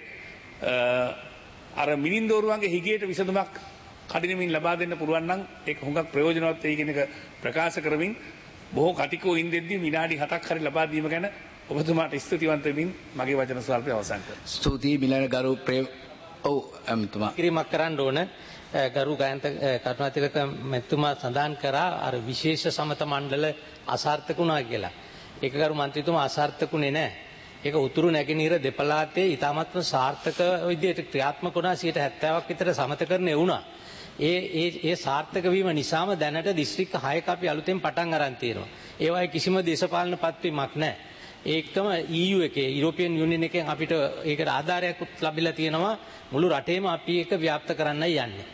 අර මිනින්දෝරුවන්ගේ හිගේට විසඳුමක් කඩිනමින් ලබා දෙන්න පුළුවන් නම් ඒක හුඟක් ප්‍රයෝජනවත් වෙයි කියන එක ප්‍රකාශ කරමින් බොහෝ කටිකෝ ඉන්දෙද්දී විනාඩි හතක් හරි ලබා දීම ගැන ඔබතුමාට ස්තුතිවන්ත වෙමින් මගේ වචන ස්වල්පය අවසන් කරනවා. ස්තුතියි මිලන ගරු ප්‍රේ ඔව් එම්තුමා කිරීමක් කරන්න ඕන. ගරු ගායන්ත කරුණාතිලක මෙතුමා සඳහන් කරා අර විශේෂ සමත මණ්ඩල අසාර්ථක වුණා කියලා. ඒක ගරු මන්ත්‍රීතුමා අසාර්ථකුනේ නැහැ. ඒක උතුරු නැගෙනහිර දෙපළාතේ ඉතාමත්ම සාර්ථක විදිහට ක්‍රියාත්මක වුණා. සියයට හැත්තෑවක් විතර සමතකරණය වුණා. ඒ ඒ ඒ සාර්ථක වීම නිසාම දැනට දිස්ත්‍රික්ක හයක අපි අලුතෙන් පටන් අරන් තියෙනවා. ඒවායේ කිසිම දේශපාලන පත්වීමක් නැහැ. ඒකම E U එකේ යුරෝපියන් යුනියන් එකෙන් අපිට ඒකට ආධාරයක් ලැබිලා තියෙනවා. මුළු රටේම අපි ඒක ව්‍යාප්ත කරන්නයි යන්නේ.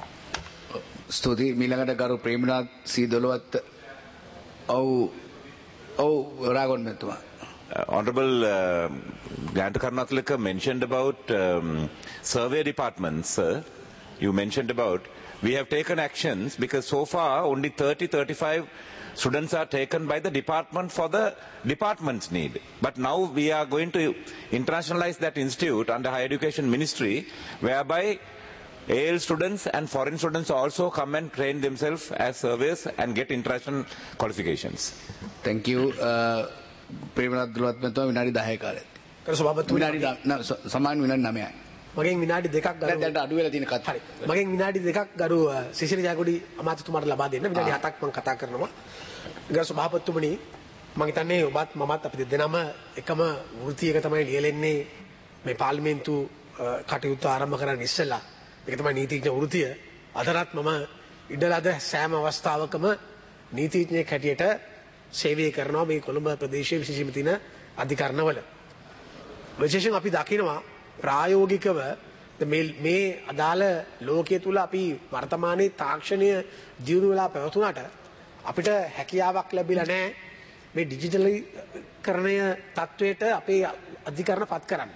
ස්තුතියි මිලඟට ගරු ප්‍රේමනාත් සීදොලවත් ඔව් ඔව් රාගොන් මෙතුමා. Uh, Honorable uh, Gayanta Karunatilaka mentioned about um, survey departments, sir. You mentioned about, we have taken actions because so far only thirty to thirty-five students are taken by the department for the department's need. But now we are going to internationalize that institute under Higher Education Ministry, whereby A L students and foreign students also come and train themselves as surveyors and get international qualifications. Thank you. Uh, Premanath දුලවත් මෙතුමා විනාඩි දහය කාලයක්. කර සභාපතිතුමනි විනාඩි සමාන විනාඩි නවයයි. මගෙන් විනාඩි දෙකක් ගරු දැන් අඩු වෙලා තියෙන කතාව. හරි. මගෙන් විනාඩි දෙකක් ගරු සිසිල් ජයකොඩි අමාත්‍යතුමාට ලබා දෙන්න. විනාඩි හතක් මම කතා කරනවා. ගරු සභාපතිතුමනි මම හිතන්නේ ඔබත් මමත් අපි දෙන්නම එකම වෘත්තියක තමයි ලියලෙන්නේ මේ පාර්ලිමේන්තු කටයුතු ආරම්භ කරන්න ඉස්සෙල්ලා. ඒක තමයි නීතිඥ වෘත්තිය. අදටත් මම ඉඩලද සෑම අවස්ථාවකම නීතිඥයෙක් හැටියට සේවය කරනවා මේ කොළඹ ප්‍රදේශයේ විශේෂයෙන්ම තියෙන අධිකරණවල. විශේෂයෙන් අපි දකිනවා ප්‍රායෝගිකව මේ මේ අදාළ ලෝකයේ තුල අපි වර්තමානයේ තාක්ෂණය දියුණු වෙලා පැවතුනට අපිට හැකියාවක් ලැබිලා නැහැ මේ ඩිජිටලීකරණය තත්වයට අපේ අධිකරණ පත් කරන්න.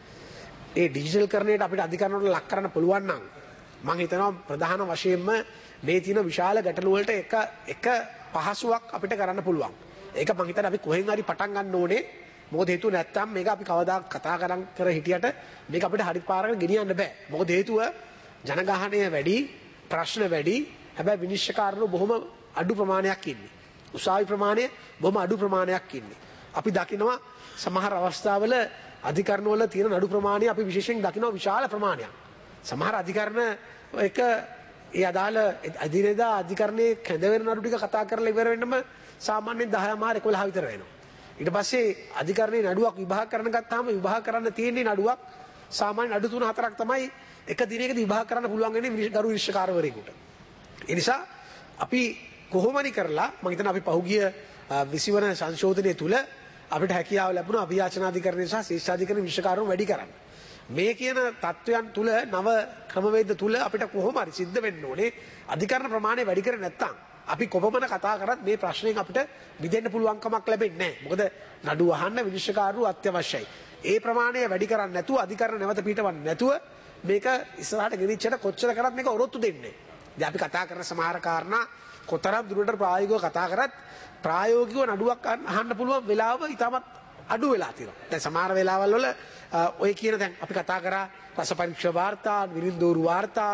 ඒ ඩිජිටල් කරණයට අපිට අධිකරණ වල ලක් කරන්න පුළුවන් නම් මම හිතනවා ප්‍රධාන වශයෙන්ම මේ තියෙන විශාල ගැටලු වලට එක එක පහසුවක් අපිට කරන්න පුළුවන්. ඒක මම හිතන්නේ අපි කොහෙන් හරි පටන් ගන්න ඕනේ. මොකද හේතුව නැත්තම් මේක අපි කවදා කතා කරන් කර හිටියට මේක අපිට හරි පාරකට ගෙනියන්න බෑ. මොකද හේතුව ජනගහනය වැඩි, ප්‍රශ්න වැඩි. හැබැයි විනිශ්චයකාරණු බොහොම අඩු ප්‍රමාණයක් ඉන්නේ. උසාවි ප්‍රමාණය බොහොම අඩු ප්‍රමාණයක් ඉන්නේ. අපි දකිනවා සමහර අවස්ථාවල අධිකරණ වල තියෙන නඩු ප්‍රමාණය අපි විශේෂයෙන් දකිනවා විශාල ප්‍රමාණයක්. සමහර අධිකරණ එක ඒ අදාළ අධිරේදා අධිකරණයේ කැඳ වෙන නඩු ටික කතා කරලා ඉවර වෙන්නම සාමාන්‍යයෙන් දහය මාර එකොළහ විතර වෙනවා. ඊට පස්සේ අධිකරණයේ නඩුවක් විභාග කරන්න ගත්තාම විභාග කරන්න තියෙන්නේ නඩුවක් සාමාන්‍ය නඩු තුන හතරක් තමයි එක දිනයකදී විභාග කරන්න පුළුවන් වෙන්නේ ගරු විනිශ්චයකාරවරයෙකුට. ඒ නිසා අපි කොහොමනි කරලා මම හිතන අපි පහුගිය විසි වන සංශෝධනය තුල අපිට හැකියාව ලැබුණා අභියාචනාධිකරණය සහ ශිෂ්ඨාධිකරණ විනිශ්චයකාරවරු වැඩි කරන්න. මේ කියන තත්වයන් තුල නව ක්‍රමවේද තුල අපිට කොහොම හරි සිද්ධ වෙන්න ඕනේ අධිකරණ ප්‍රමාණය වැඩි කර නැත්නම් අපි කොපමණ කතා කරත් මේ ප්‍රශ්නයෙන් අපිට මිදෙන්න පුළුවන් කමක් ලැබෙන්නේ නැහැ. මොකද නඩු අහන්න විනිශ්චයකාරවරු අත්‍යවශ්‍යයි. ඒ ප්‍රමාණය වැඩි කරන්නේ නැතුව අධිකරණ නැවත පිටවන්නේ නැතුව මේක ඉස්සරහට ගෙනිච්චට කොච්චර කරත් මේක ඔරොත්තු දෙන්නේ. දැන් අපි කතා කරන සමහර කාරණා කොතරම් දුරට ප්‍රායෝගිකව කතා කරත් ප්‍රායෝගිකව නඩුවක් අහන්න පුළුවන් වෙලාව ඉතාමත් අඩු වෙලා තියෙනවා. දැන් සමහර වෙලාවල් වල ඔය කියන දැන් අපි කතා කරා රස පරීක්ෂා වාර්තා, විරින්දෝරු වාර්තා,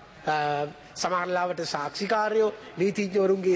සමහර ලාවට සාක්ෂිකාරයෝ, නීතිඥවරුන්ගේ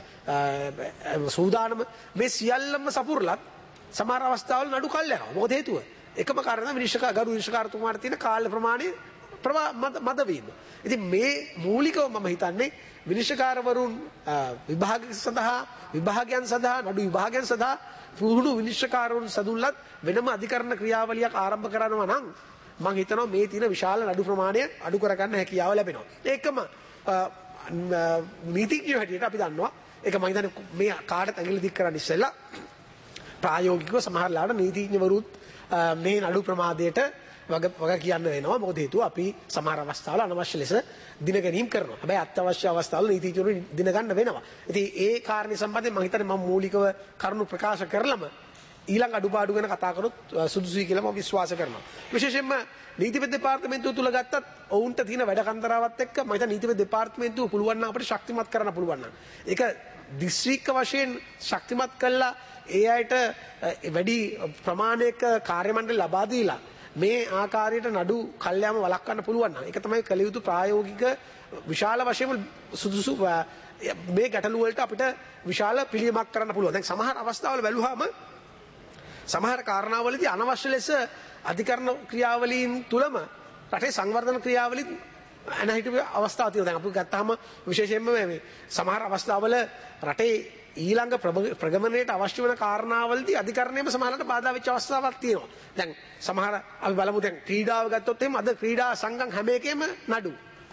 සූදානම මේ සියල්ලම සපුරලත් සමහර අවස්ථාවල නඩු කල් යනවා. මොකද හේතුව? එකම කාරණා විනිශ්චය ගරු විනිශ්චයකාරතුමාට තියෙන කාල ප්‍රමාණය මද වීම. ඉතින් මේ මූලිකව මම හිතන්නේ විනිශ්චයකාරවරුන් විභාග සඳහා විභාගයන් සඳහා නඩු විභාගයන් සඳහා පුහුණු විනිශ්චයකාරවරුන් සදුල්ලත් වෙනම අධිකරණ ක්‍රියාවලියක් ආරම්භ කරනවා නම් මම හිතනවා මේ තියෙන විශාල නඩු ප්‍රමාණය අඩු කරගන්න හැකියාව ලැබෙනවා. ඒකම නීතිඥයෝ හැටියට අපි දන්නවා ඒක මම හිතන්නේ මේ කාටත් ඇඟිලි දික් කරන්න ඉස්සෙල්ලා ප්‍රායෝගිකව සමහර ලාට නීතිඥවරුත් මේ නඩු ප්‍රමාදයට වග වග කියන්න වෙනවා. මොකද හේතුව අපි සමහර අවස්ථාවල අනවශ්‍ය ලෙස දින ගැනීම කරනවා. හැබැයි අත්‍යවශ්‍ය අවස්ථාවල නීතිඥවරු දින ගන්න වෙනවා. ඉතින් ඒ කාරණේ සම්බන්ධයෙන් මම හිතන්නේ මම මූලිකව කරුණු ප්‍රකාශ කරලම ඊළඟ අඩුපාඩු ගැන කතා කරොත් සුදුසුයි කියලා මම විශ්වාස කරනවා. විශේෂයෙන්ම නීතිපති දෙපාර්තමේන්තුව තුල ගත්තත් ඔවුන්ට තියෙන වැඩ කන්දරාවත් එක්ක මම හිතන්නේ නීතිපති දෙපාර්තමේන්තුව පුළුවන් නම් අපිට ශක්තිමත් කරන්න පුළුවන් නම් ඒක දිස්ත්‍රික්ක වශයෙන් ශක්තිමත් කළා ඒ අයට වැඩි ප්‍රමාණයක කාර්ය මණ්ඩල ලබා දීලා මේ ආකාරයට නඩු කල්යාම වළක්වන්න පුළුවන් නම් ඒක තමයි කළ යුතු ප්‍රායෝගික විශාල වශයෙන් සුදුසු මේ ගැටලු වලට අපිට විශාල පිළියමක් කරන්න පුළුවන්. දැන් සමහර අවස්ථාවල බැලුවාම සමහර කාරණාවලදී අනවශ්‍ය ලෙස අධිකරණ ක්‍රියාවලීන් තුලම රටේ සංවර්ධන ක්‍රියාවලින් අනහිට අවස්ථා තියෙනවා. දැන් අපි ගත්තාම විශේෂයෙන්ම මේ සමහර අවස්ථාවල රටේ ඊළඟ ප්‍රගමනයට අවශ්‍ය වෙන කාරණාවලදී අධිකරණයම සමහරකට බාධා වෙච්ච අවස්ථාවක් තියෙනවා. දැන් සමහර අපි බලමු දැන් ක්‍රීඩාව ගත්තොත් එහෙම අද ක්‍රීඩා සංගම් හැම එකෙම නඩු.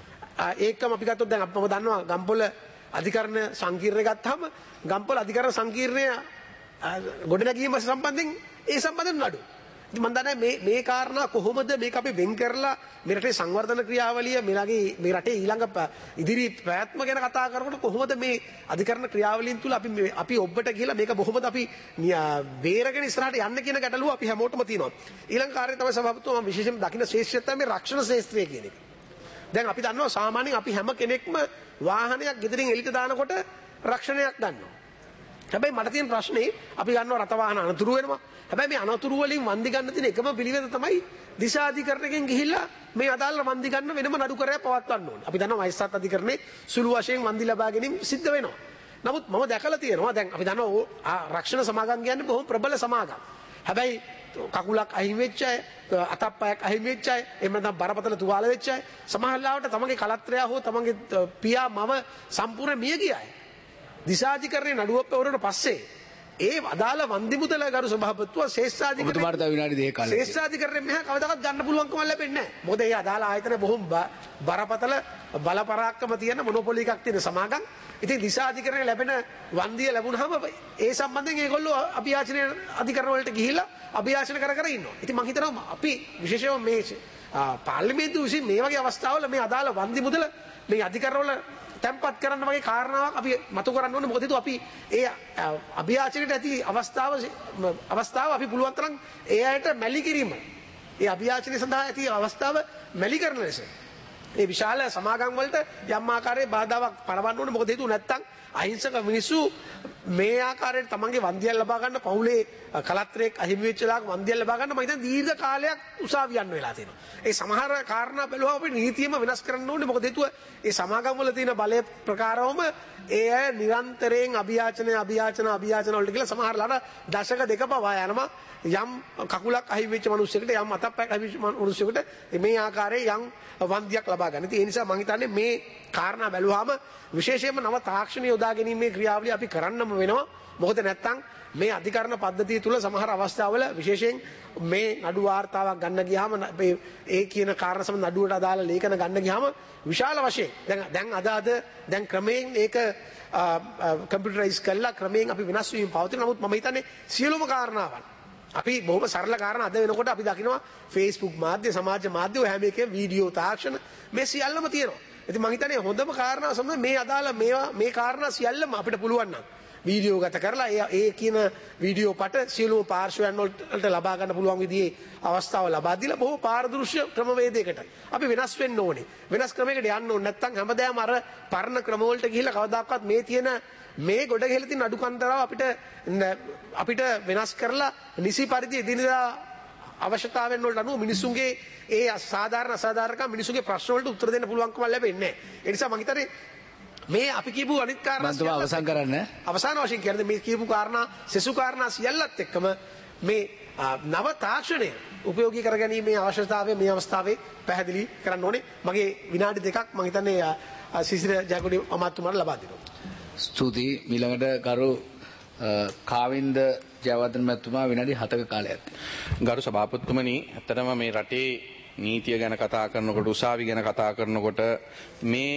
ඒකම අපි ගත්තොත් දැන් අපිම දන්නවා ගම්පොළ අධිකරණ සංකීර්ණය ගත්තාම ගම්පොළ අධිකරණ සංකීර්ණය ගොඩනැගීම සම්බන්ධයෙන් ඒ සම්බන්ධයෙන් නඩු. ඉතින් මම දන්නේ මේ මේ කාරණා කොහොමද මේක අපි වෙන් කරලා මේ රටේ සංවර්ධන ක්‍රියාවලිය මේලාගේ මේ රටේ ඊළඟ ඉදිරි ප්‍රයත්න ගැන කතා කරනකොට කොහොමද මේ අධිකරණ ක්‍රියාවලියන් තුල අපි අපි ඔබට කියලා මේක බොහොමද අපි වේරගෙන ඉස්සරහට යන්න කියන ගැටලුව අපි හැමෝටම තියෙනවා. ඊළඟ කාර්යය තමයි සභාපතිතුමා මම විශේෂයෙන් දකින්න ශේෂ්ත්‍රය තමයි මේ රක්ෂණ ශේෂ්ත්‍රය කියන එක. දැන් අපි දන්නවා සාමාන්‍යයෙන් අපි හැම කෙනෙක්ම වාහනයක් ගෙදරින් එළියට දානකොට රක්ෂණයක් ගන්නවා. හැබැයි මට තියෙන ප්‍රශ්නේ අපි ගන්නවා රත වාහන අනතුරු වෙනවා. හැබැයි මේ අනතුරු වලින් වන්දි ගන්න තියෙන එකම පිළිවෙත තමයි දිශාධිකරණයෙන් ගිහිල්ලා මේ අදාළ වන්දි ගන්න වෙනම නඩු කරයක් පවත්වන්න ඕනේ. අපි දන්නවා වෛස්සත් අධිකරණේ සුළු වශයෙන් වන්දි ලබා ගැනීම සිද්ධ වෙනවා. නමුත් මම දැකලා තියෙනවා දැන් අපි දන්නවා රක්ෂණ සමාගම් කියන්නේ බොහොම ප්‍රබල සමාගම්. හැබැයි කකුලක් අහිමි වෙච්ච අය, අතප්පයක් අහිමි වෙච්ච අය, එහෙම නැත්නම් බරපතල තුවාල වෙච්ච අය, සමහර ලාවට තමන්ගේ කලත්‍රයා හෝ තමන්ගේ පියා මව සම්පූර්ණ මිය ගිය අය. දිසාධිකරණයේ නඩුවක් පෙවරුවට පස්සේ ඒ අදාළ වන්දි මුදල ගරු සභාපතිතුමා ශේෂ්ඨාධිකරණයට විනාඩි දෙකක් කාලයක් ශේෂ්ඨාධිකරණය මෙහා කවදාවත් ගන්න පුළුවන්කම ලැබෙන්නේ නැහැ. මොකද ඒ අදාළ ආයතන බොහොම බරපතල බල පරාක්‍රම තියෙන මොනොපොලි එකක් තියෙන සමාගම්. ඉතින් දිසාධිකරණය ලැබෙන වන්දිය ලැබුණාම ඒ සම්බන්ධයෙන් ඒගොල්ලෝ අභියාචන අධිකරණ වලට ගිහිල්ලා අභියාචන කර කර ඉන්නවා. ඉතින් මම හිතනවා අපි විශේෂයෙන්ම මේ පාර්ලිමේන්තුව විසින් මේ වගේ අවස්ථාවල මේ අදාළ වන්දි මුදල මේ අධිකරණ වල තැන්පත් කරන්න වගේ කාරණාවක් අපි මතු කරන්න ඕනේ. මොකද හිතුව අපි ඒ අභියාචනයට ඇති අවස්ථාව අවස්ථාව අපි පුළුවන් තරම් ඒ අයට මැලි කිරීම, ඒ අභියාචනය සඳහා ඇති අවස්ථාව මැලි කරන ලෙස ඒ විශාල සමාගම් වලට යම් ආකාරයේ බාධාවක් පනවන්න ඕනේ. මොකද හිතුව නැත්තම් අහිංසක මිනිස්සු මේ ආකාරයට තමන්ගේ වන්දියක් ලබා ගන්න, පවුලේ කලත්‍රයක් අහිමි වෙච්ච ලාක වන්දියක් ලබා ගන්න මම හිතන්නේ දීර්ඝ කාලයක් උසාවි යන්න වෙලා තියෙනවා. ඒ සමහර කාරණා බැලුවම අපි නීතියම වෙනස් කරන්න ඕනේ. මොකද හේතුව ඒ සමාගම් වල තියෙන බලය ප්‍රකාරවම ඒ අය නිරන්තරයෙන් අභියාචන අභියාචන අභියාචන වලට කියලා සමහරලාට දශක දෙක පවා යනවා. යම් කකුලක් අහිමි වෙච්ච මිනිස්සෙකුට, යම් අතප්පයක් අහිමි වෙච්ච මිනිස්සෙකුට මේ ආකාරයේ යම් වන්දියක් ලබා ගන්න. ඉතින් ඒ නිසා මම හිතන්නේ මේ කාරණා බැලුවාම විශේෂයෙන්ම නව තාක්ෂණ යොදා ගැනීමේ ක්‍රියාවලිය අපි කරන්නම වෙනවා. මොකද නැත්තම් මේ අධිකරණ පද්ධතිය තුල සමහර අවස්ථාවල විශේෂයෙන් මේ නඩු වාර්තාවක් ගන්න ගියාම ඒ කියන කාරණා සම්බන්ධ නඩුවට අදාළ ලේඛන ගන්න ගියාම විශාල වශයෙන් දැන් දැන් අද අද දැන් ක්‍රමයෙන් ඒක කම්පියුටරයිස් කරලා ක්‍රමයෙන් අපි වෙනස් වීම පවතින. නමුත් මම හිතන්නේ සියලුම කාරණාවන් අපි බොහොම සරල කාරණා අද වෙනකොට අපි දකිනවා Facebook මාධ්‍ය, සමාජ මාධ්‍ය ඔය හැම එකේම වීඩියෝ තාක්ෂණ මේ සියල්ලම තියෙනවා. ඉතින් මම හිතන්නේ හොඳම කාරණාව සම්බන්ධ මේ අදාළ මේවා මේ කාරණා සියල්ලම අපිට පුළුවන් නම් වීඩියෝ ගත කරලා ඒ ඒ කියන වීඩියෝ පට සියලුම පාර්ශවයන් වලට ලබා ගන්න පුළුවන් විදිහේ අවස්ථාව ලබා දීලා බොහෝ පාරදර්ශී ක්‍රමවේදයකට අපි වෙනස් වෙන්න ඕනේ. වෙනස් ක්‍රමයකට යන්න ඕනේ. නැත්නම් හැමදාම අර පරණ ක්‍රම වලට ගිහිල්ලා කවදාකවත් මේ තියෙන මේ ගොඩ ගෙහලා තියෙන අඩු කන්දරාව අපිට අපිට වෙනස් කරලා නිසි පරිදි එදිනදා අවශ්‍යතාවයන් වලට අනුව මිනිසුන්ගේ ඒ සාධාරණ අසාධාරණකම් මිනිසුන්ගේ ප්‍රශ්න වලට උත්තර දෙන්න පුළුවන්කම ලැබෙන්නේ නැහැ. ඒ නිසා මම හිතන්නේ මේ අපි කියපු අනිත් කාරණා මම අවසන් කරන්න අවසාන වශයෙන් කියන්නේ මේ කියපු කාරණා සෙසු කාරණා සියල්ලත් එක්කම මේ නව තාක්ෂණය උපයෝගී කරගැනීමේ අවශ්‍යතාවය මේ අවස්ථාවේ පැහැදිලි කරන්න ඕනේ. මගේ විනාඩි දෙකක් මම හිතන්නේ සිසිර ජයකොඩි අමාත්‍යතුමාට ලබා දෙනවා. ස්තුතියි. ඊළඟට ගරු කාවින්ද ජයවර්ධන මහත්මයා විනාඩි හතක කාලයක්. ගරු සභාපතිතුමනි, ඇත්තටම මේ රටේ නීතිය ගැන කතා කරනකොට, උසාවි ගැන කතා කරනකොට, මේ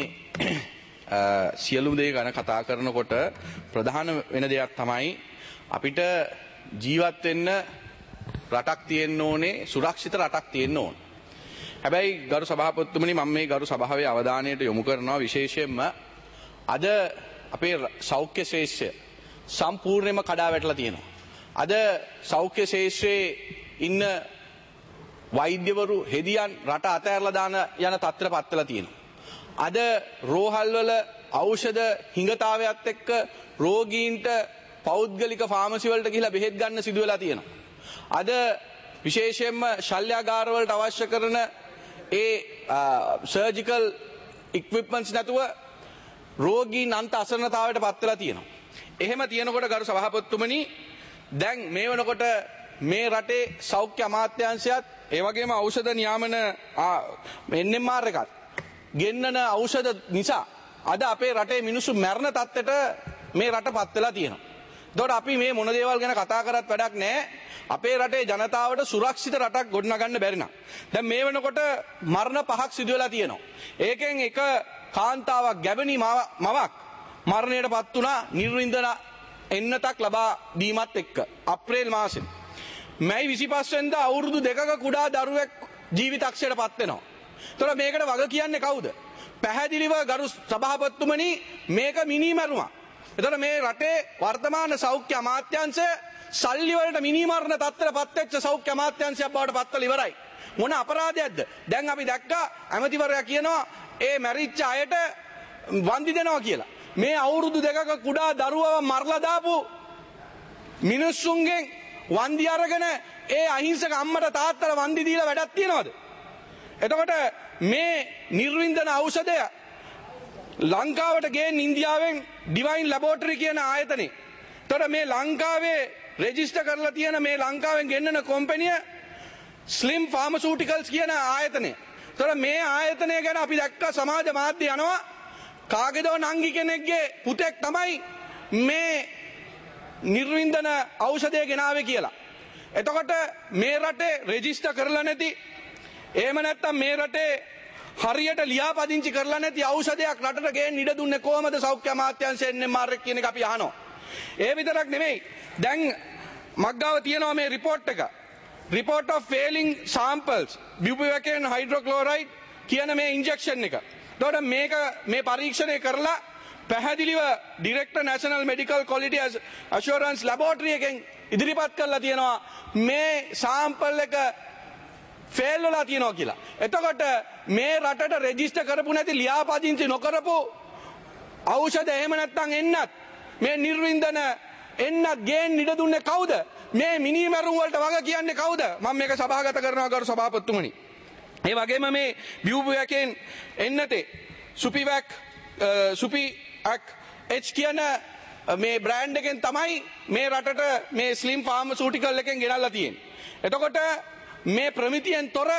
සියලුම දේ ගැන කතා කරනකොට ප්‍රධාන වෙන දෙයක් තමයි අපිට ජීවත් වෙන්න රටක් තියෙන්න ඕනේ, සුරක්ෂිත රටක් තියෙන්න ඕනේ. හැබැයි ගරු සභාපතිතුමනි, මම මේ ගරු සභාවේ අවධානයට යොමු කරනවා විශේෂයෙන්ම අද අපේ සෞඛ්‍ය ශේෂ්ත්‍රය සම්පූර්ණයෙන්ම කඩා වැටලා තියෙනවා. අද සෞඛ්‍ය ශේෂ්ත්‍රයේ ඉන්න වෛද්‍යවරු හෙදියන් රට අතහැරලා දාන යන තත්ත්වයට පත්වලා තියෙනවා. අද රෝහල් වල ඖෂධ හිඟතාවයත් එක්ක රෝගීන්ට පෞද්ගලික ෆාමසි වලට ගිහිලා බෙහෙත් ගන්න සිදු වෙලා තියෙනවා. අද විශේෂයෙන්ම ශල්‍යාගාර වලට අවශ්‍ය කරන ඒ සර්ජිකල් ඉක්විප්මන්ට්ස් නැතුව රෝගීන් අන්ත අසරණතාවයට පත් වෙලා තියෙනවා. එහෙම තියෙනකොට ගරු සභාපතිතුමනි, දැන් මේ වෙනකොට මේ රටේ සෞඛ්‍ය අමාත්‍යාංශයත් ඒ වගේම ඖෂධ නියාමන එන් එම් ආර් එකත් ගෙන්නන ඖෂධ නිසා අද අපේ රටේ මිනිස්සු මැරෙන තත්ත්වයට මේ රට පත් වෙලා තියෙනවා. එතකොට අපි මේ මොන දේවල් ගැන කතා කරත් වැඩක් නැහැ. අපේ රටේ ජනතාවට සුරක්ෂිත රටක් ගොඩනගන්න බැරි නම් දැන් මේ වෙනකොට මරණ පහක් සිදු වෙලා තියෙනවා. ඒකෙන් එක කාන්තාවක් ගැබණි මවක් මරණයට පත් වුණා නිර්වින්දන එන්නතක් ලබා දීමත් එක්ක අප්‍රේල් මාසෙ. මැයි විසිපහ වෙනිදා අවුරුදු දෙකක කුඩා දරුවෙක් ජීවිතක්ෂයට පත් වෙනවා. එතකොට මේකට වග කියන්නේ කවුද? පැහැදිලිව ගරු සභාපතිතුමනි, මේක මිනිමරුමක්. එතකොට මේ රටේ වර්තමාන සෞඛ්‍ය අමාත්‍යාංශය සල්ලි වලට මිනිමරණ තත්ත්වයට පත් වෙච්ච සෞඛ්‍ය අමාත්‍යාංශයක් බවට පත්වලා ඉවරයි. මොන අපරාධයක්ද? දැන් අපි දැක්කා ඇමතිවරයා කියනවා ඒ මැරිච්ච අයට වන්දි දෙනවා කියලා. මේ අවුරුදු දෙකක කුඩා දරුවව මරලා දාපු මිනිස්සුන්ගෙන් වන්දි අරගෙන ඒ අහිංසක අම්මට තාත්තට වන්දි දීලා වැඩක් තියනවද? එතකොට මේ නිර්වින්දන ඖෂධය ලංකාවට ගේන ඉන්දියාවෙන් ඩිවයින් ලැබොරටරි කියන ආයතනේ. එතකොට මේ ලංකාවේ රෙජිස්ටර් කරලා තියෙන මේ ලංකාවෙන් ගෙන්නන කොම්පැනිය ස්ලිම් ෆාමසූටිකල්ස් කියන ආයතනය. ඒතර මේ ආයතනය ගැන අපි දැක්ක සමාජ මාධ්‍ය යනවා කාගේදෝ නංගි කෙනෙක්ගේ පුතෙක් තමයි මේ නිර්වින්දන ඖෂධය ගෙනාවේ කියලා. එතකොට මේ රටේ රෙජිස්ටර් කරලා නැති එහෙම නැත්නම් මේ රටේ හරියට ලියාපදිංචි කරලා නැති ඖෂධයක් රටට ගේන්න ඉඩ දුන්නේ කොහමද සෞඛ්‍ය අමාත්‍යාංශයෙන් එන් එම් ආර් එක කියන එක අපි අහනවා. ඒ විතරක් නෙමෙයි. දැන් මග්ගාව තියෙනවා මේ රිපෝට් එක. report of failing samples bupivacaine hydrochloride කියන මේ ඉන්ජෙක්ෂන් එක. එතකොට මේක මේ පරීක්ෂණය කරලා පැහැදිලිව director national medical quality assurance laboratory එකෙන් ඉදිරිපත් කරලා තියෙනවා මේ සාම්පල් එක ෆේල් වෙලා තියෙනවා කියලා. එතකොට මේ රටට රෙජිස්ටර් කරපු නැති ලියාපදිංචි නොකරපු ඖෂධ එහෙම නැත්නම් එන්නත් මේ නිර්වින්දන එන්නත් ගේන්න ඉඩ දුන්නේ කවුද? මේ මිනිමරුන් වලට වග කියන්නේ කවුද? මම මේක සභාගත කරනවා ගරු සභාපතිතුමනි. ඒ වගේම මේ බියුපිවැකෙන් එන්නතේ සුපිවැක් සුපිඇක් එච් කියන මේ බ්‍රෑන්ඩ් එකෙන් තමයි මේ රටට මේ ස්ලිම් ෆාමසූටිකල් එකෙන් ගෙනල්ලා තියෙන්නේ. එතකොට මේ ප්‍රමිතියෙන් තොර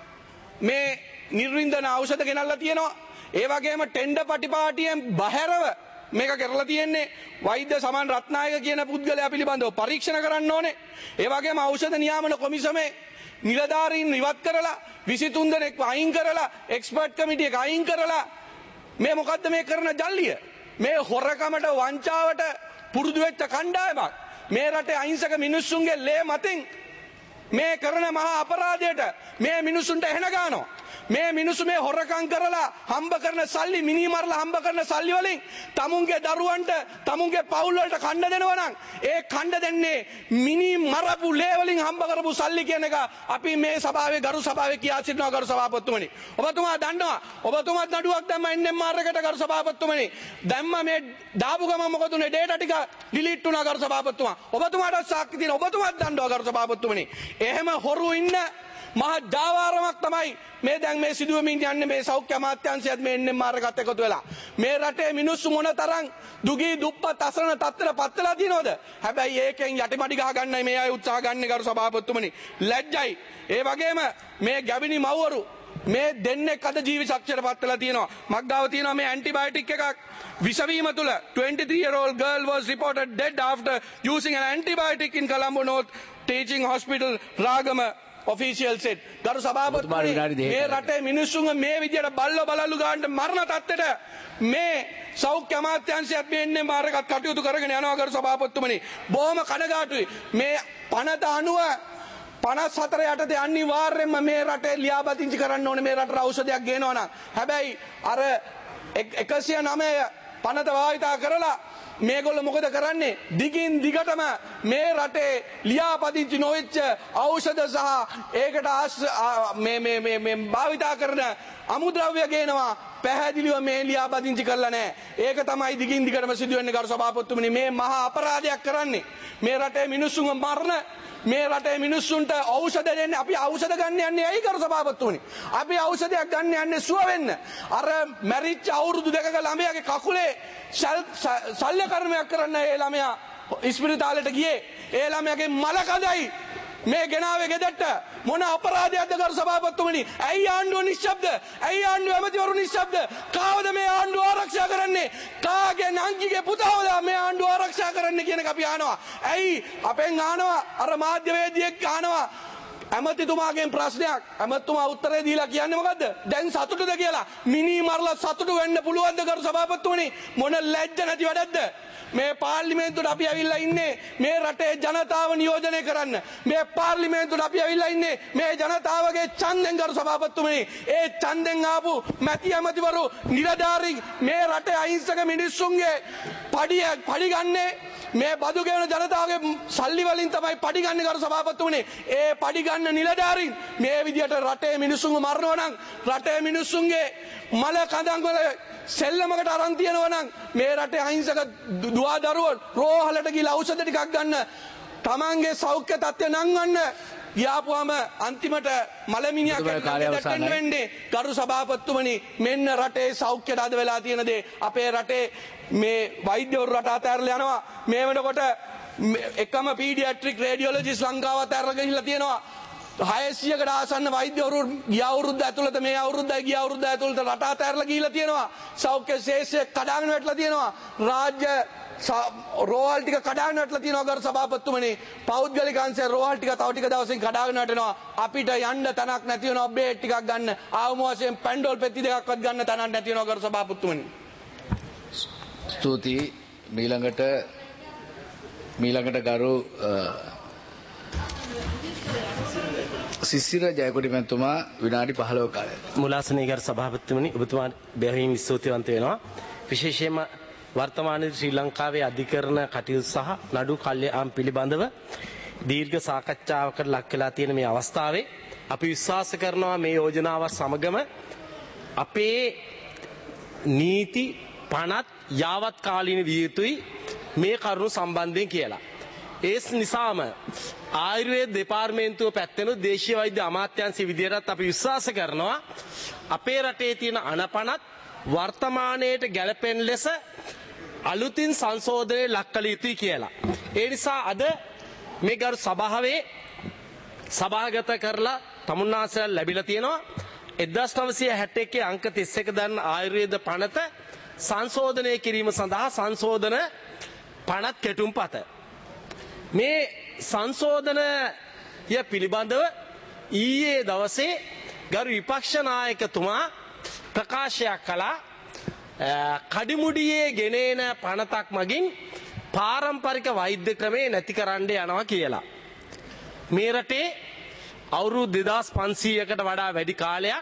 මේ නිර්වින්දන ඖෂධ ගෙනල්ලා තියෙනවා. ඒ වගේම ටෙන්ඩර් පටිපාටියෙන් බහැරව මේක කරලා තියෙන්නේ වෛද්‍ය සමන් රත්නායක කියන පුද්ගලයා පිළිබඳව පරීක්ෂණ කරන්න ඕනේ. ඒ වගේම ඖෂධ නියාමන කොමිසමේ නිලධාරීන් ඉවත් කරලා විසිතුන් දෙනෙක් අයින් කරලා එක්ස්පර්ට් කමිටි එක අයින් කරලා මේ මොකද්ද මේ කරන ජල්ලිය? මේ හොරකමට වංචාවට පුරුදු වෙච්ච කණ්ඩායමක් මේ රටේ අහිංසක මිනිස්සුන්ගේ ලේ මතින් මේ කරන මහා අපරාධයට මේ මිනිස්සුන්ට එහෙන ගන්නවා. මේ මිනිස්සු මේ හොරකම් කරලා හම්බ කරන සල්ලි මිනි මරලා හම්බ කරන සල්ලි වලින් තමුන්ගේ දරුවන්ට තමුන්ගේ පවුල් වලට කණ්ඩ දෙනවා නම් ඒ කණ්ඩ දෙන්නේ මිනි මරපු ලේ වලින් හම්බ කරපු සල්ලි කියන එක අපි මේ සභාවේ ගරු සභාවේ කියා සිටිනවා ගරු සභාපතිතුමනි. ඔබතුමා දන්නවා ඔබතුමාත් නඩුවක් දැම්ම එන් එම් ආර් එකට ගරු සභාපතිතුමනි. දැම්ම මේ දාපු ගමන් මොකද උනේ? ඩේටා ටික ඩිලීට් වුණා ගරු සභාපතිතුමා. ඔබතුමාට සාක්ෂි තියෙන ඔබතුමාත් දන්නවා ගරු සභාපතිතුමනි. එහෙම හොරු ඉන්න මහා ජාවාරමක් තමයි මේ දැන් මේ සිදුවමින් යන්නේ මේ සෞඛ්‍ය අමාත්‍යාංශයත් මේ එන් එම් ආර් එකත් එකතු වෙලා. මේ රටේ මිනිස්සු මොන තරම් දුගී දුප්පත් අසරණ තත්ත්වයට පත් වෙලා තියෙනවද? හැබැයි ඒකෙන් යටිමඩි ගහ ගන්නයි මේ අය උත්සාහ ගන්න ගරු සභාපතිතුමනි. ලැජ්ජයි. ඒ වගේම මේ ගැබිනි මව්වරු මේ දෙන්නෙක් අද ජීවි සක්ෂයට පත් වෙලා තියෙනවා. මග්ගාව තියෙනවා මේ ඇන්ටිබයොටික් එකක් විසවීම තුල twenty-three year old girl was reported dead after using an antibiotic in Colombo North Teaching Hospital Ragama official said. ගරු සභාපතිතුමනි මේ රටේ මිනිස්සුන් මේ විදියට බල්ලෝ බලලු ගන්න මරණ තත්ත්වයට මේ සෞඛ්‍ය අමාත්‍යාංශයත් මේ එන් එම් ආර් එකත් කටයුතු කරගෙන යනවා ගරු සභාපතිතුමනි. බොහොම කනගාටුයි. මේ පනත අනුව පනස් හතර යටතේ අනිවාර්යයෙන්ම මේ රටේ ලියාපදිංචි කරන්න ඕනේ මේ රටට ඖෂධයක් ගේනවා නම්. හැබැයි අර එකසිය නවය පනත භාවිතා කරලා මේගොල්ලෝ මොකද කරන්නේ? දිගින් දිගටම මේ රටේ ලියාපදිංචි නොවෙච්ච ඖෂධ සහ ඒකට මේ මේ මේ මේ භාවිතා කරන අමුද්‍රව්‍ය ගේනවා. පැහැදිලිව මේ ලියාපදිංචි කරලා නැහැ. ඒක තමයි දිගින් දිගටම සිදු වෙන්නේ ගරු සභාපතිතුමනි. මේ මහා අපරාධයක් කරන්නේ. මේ රටේ මිනිස්සුන්ව මරණ මේ රටේ මිනිස්සුන්ට ඖෂධ දෙන්නේ. අපි ඖෂධ ගන්න යන්නේ ඇයි ගරු සභාපතිතුමනි? අපි ඖෂධයක් ගන්න යන්නේ සුව වෙන්න. අර මැරිච්ච අවුරුදු දෙකක ළමයාගේ කකුලේ ශල්‍ය කර්මයක් කරන්න ඒ ළමයා ඉස්පිරිතාලෙට ගියේ. ඒ ළමයාගේ මල කඳයි මේ ගෙනාවේ ගෙදරට. මොන අපරාධයක්ද ගරු සභාපතිතුමනි? ඇයි ආණ්ඩුව නිශ්ශබ්ද? ඇයි ආණ්ඩුව ඇමතිවරු නිශ්ශබ්ද? කාවද මේ ආණ්ඩුව ආරක්ෂා කරන්නේ? කාගේ නංගිගේ පුතාවද මේ ආණ්ඩුව ආරක්ෂා කරන්නේ කියන එක අපි අහනවා. ඇයි අපෙන් අහනවා අර මාධ්‍යවේදියෙක් අහනවා ඇමතිතුමාගෙන් ප්‍රශ්නයක්. ඇමතිතුමා උත්තරේ දීලා කියන්නේ මොකද්ද? දැන් සතුටුද කියලා. මිනි මරලා සතුටු වෙන්න පුළුවන්ද ගරු සභාපතිතුමනි? මොන ලැජ්ජ නැති වැඩක්ද? මේ පාර්ලිමේන්තුවට අපි ඇවිල්ලා ඉන්නේ මේ රටේ ජනතාව නියෝජනය කරන්න. මේ පාර්ලිමේන්තුවට අපි ඇවිල්ලා ඉන්නේ මේ ජනතාවගේ ඡන්දෙන් ගරු සභාපතිතුමනි. ඒ ඡන්දෙන් ආපු මැති ඇමතිවරු නිලධාරී මේ රටේ අහිංසක මිනිස්සුන්ගේ පඩිය පඩි ගන්නේ මේ බදු ගෙවන ජනතාවගේ සල්ලි වලින් තමයි පඩි ගන්න ගරු සභාපතිතුමනි. ඒ පඩි ගන්න නිලධාරීන් මේ විදියට රටේ මිනිස්සුන්ව මරනවා නම් රටේ මිනිස්සුන්ගේ මල කඳන් වල සෙල්ලමකට අරන් තියනවා නම් මේ රටේ අහිංසක දුවා දරුවෝ රෝහලට ගිහලා ඖෂධ ටිකක් ගන්න තමන්ගේ සෞඛ්‍ය තත්ත්වය නංවන්න ගියාපුවම අන්තිමට මලමිනියක් දැක්කෙන්න වෙන්නේ ගරු සභාපතිතුමනි. මෙන්න රටේ සෞඛ්‍යට අද වෙලා තියෙන දේ. අපේ රටේ මේ වෛද්‍යවරු රට අතහැරලා යනවා. මේ වෙනකොට එකම පීඩියට්‍රික් රේඩියෝලොජිස් ලංකාවත් අරගෙන ගිහිල්ලා තියෙනවා. හයසියකට ආසන්න වෛද්‍යවරු ගිය අවුරුද්ද ඇතුළත මේ අවුරුද්දයි ගිය අවුරුද්ද ඇතුළත රට අතහැරලා ගිහිල්ලා තියෙනවා. සෞඛ්‍ය ශේෂ්ත්‍රය කඩාගෙන වැටලා තියෙනවා. රාජ්‍ය රෝහල් ටික කඩාගෙන වැටලා තියෙනවා ගරු සභාපතිතුමනි. පෞද්ගලික අංශය රෝහල් ටික තව ටික දවසකින් කඩාගෙන වැටෙනවා. අපිට යන්න තැනක් නැති වෙනවා. බේඩ් ටිකක් ගන්න ආවම වශයෙන් පැන්ඩෝල් පෙති දෙකක්වත් ගන්න තැනක් නැති වෙනවා ගරු සභාපතිතුමනි. ස්තුතියි. මීළඟට මීළඟට ගරු සිසිර ජයකොඩි මැතිතුමා විනාඩි පහළොව කාලයක්. මුලාසනීකර සභාපතිතුමනි ඔබතුමා බැහැින් ස්තුතිවන්ත වෙනවා. විශේෂයෙන්ම වර්තමානයේ ශ්‍රී ලංකාවේ අධිකරණ කටයුතු සහ නඩු කල්යාම් පිළිබඳව දීර්ඝ සාකච්ඡාවකට ලක් වෙලා තියෙන මේ අවස්ථාවේ අපි විශ්වාස කරනවා මේ යෝජනාව සමගම අපේ නීති පනත් යාවත් කාලීන විය යුතුයි මේ කරුණු සම්බන්ධයෙන් කියලා. ඒ නිසාම ආයුර්වේද දෙපාර්තමේන්තුව පැත්තෙනුත් දේශීය වෛද්‍ය අමාත්‍යාංශය විදියටත් අපි විශ්වාස කරනවා අපේ රටේ තියෙන අනපනත් වර්තමානයේට ගැලපෙන ලෙස අලුතින් සංශෝධනයේ ලක් කළ යුතුයි කියලා. ඒ නිසා අද මේ ගරු සභාවේ සභාගත කරලා තමුන්නාසයන් ලැබිලා තියෙනවා එක්දහස් නවසිය හැට එකේ අංක තිස් එක දන්න ආයුර්වේද පනත සංශෝධනය කිරීම සඳහා සංශෝධන පනත් කෙටුම්පත. මේ සංශෝධනය පිළිබඳව ඊයේ දවසේ ගරු විපක්ෂ නායකතුමා ප්‍රකාශයක් කළා කඩිමුඩියේ ගෙනේන පනතක් මගින් පාරම්පරික වෛද්‍ය ක්‍රමේ නැති කරන්න යනවා කියලා. මේ රටේ අවුරුදු දෙදාස් පන්සීයකට වඩා වැඩි කාලයක්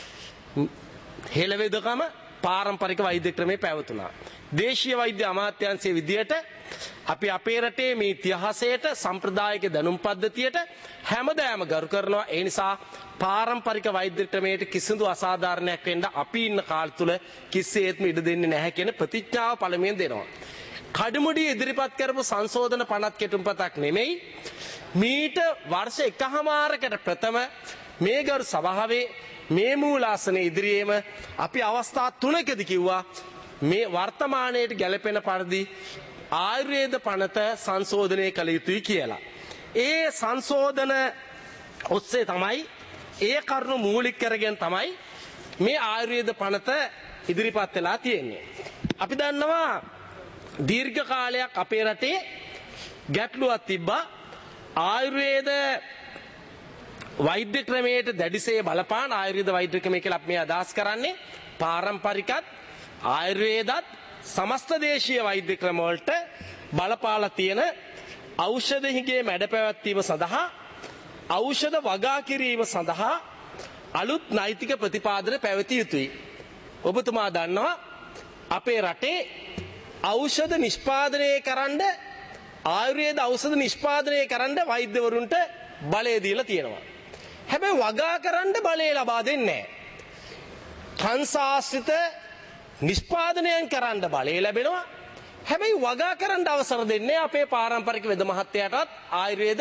හෙළවෙදකම පාරම්පරික වෛද්‍ය ක්‍රමේ පැවතුණා. දේශීය වෛද්‍ය අමාත්‍යාංශයේ විදියට අපි අපේ රටේ මේ ඉතිහාසයට සම්ප්‍රදායික දැනුම් පද්ධතියට හැමදාම ගරු කරනවා. ඒ නිසා පාරම්පරික වෛද්‍ය ක්‍රමයට කිසිදු අසාධාරණයක් වෙන්න අපි ඉන්න කාල තුල කිසිසේත්ම ඉඩ දෙන්නේ නැහැ කියන ප්‍රතිඥාව පළමුවෙන් දෙනවා. කඩිමුඩිය ඉදිරිපත් කරපු සංශෝධන පනත් කෙටුම්පතක් නෙමෙයි මීට වර්ෂ එකහමාරකට ප්‍රථම මේ ගරු සභාවේ මේ මූලාසනයේ ඉදිරියේම අපි අවස්ථා තුනකදී කිව්වා මේ වර්තමානයේට ගැලපෙන පරිදි ආයුර්වේද පනත සංශෝධනය කළ යුතුයි කියලා. ඒ සංශෝධන ඔස්සේ තමයි ඒ කරුණු මූලික කරගෙන තමයි මේ ආයුර්වේද පනත ඉදිරිපත් වෙලා තියෙන්නේ. අපි දන්නවා දීර්ඝ කාලයක් අපේ රටේ ගැටලුවක් තිබ්බා ආයුර්වේද වෛද්‍ය ක්‍රමයට දැඩිසේ බලපාන ආයුර්වේද වෛද්‍ය ක්‍රමය කියලා අපි මේ අදහස් කරන්නේ පාරම්පරිකත් ආයුර්වේදත් සමස්ත දේශීය වෛද්‍ය ක්‍රම වලට බලපාලා තියෙන ඖෂධහිගේ මැඩ පැවැත්වීම සඳහා ඖෂධ වගා කිරීම සඳහා අලුත් නෛතික ප්‍රතිපාදන පැවතිය යුතුයි. ඔබතුමා දන්නවා අපේ රටේ ඖෂධ නිෂ්පාදනය කරන්න ආයුර්වේද ඖෂධ නිෂ්පාදනය කරන්න වෛද්‍යවරුන්ට බලය දීලා තියෙනවා. හැබැයි වගා කරන්න බලය ලබා දෙන්නේ නැහැ. කංශාශ්‍රිත නිෂ්පාදනයන් කරන්න බලය ලැබෙනවා. හැබැයි වගා කරන්න අවසර දෙන්නේ අපේ පාරම්පරික වෙද මහත්තයාටත් ආයුර්වේද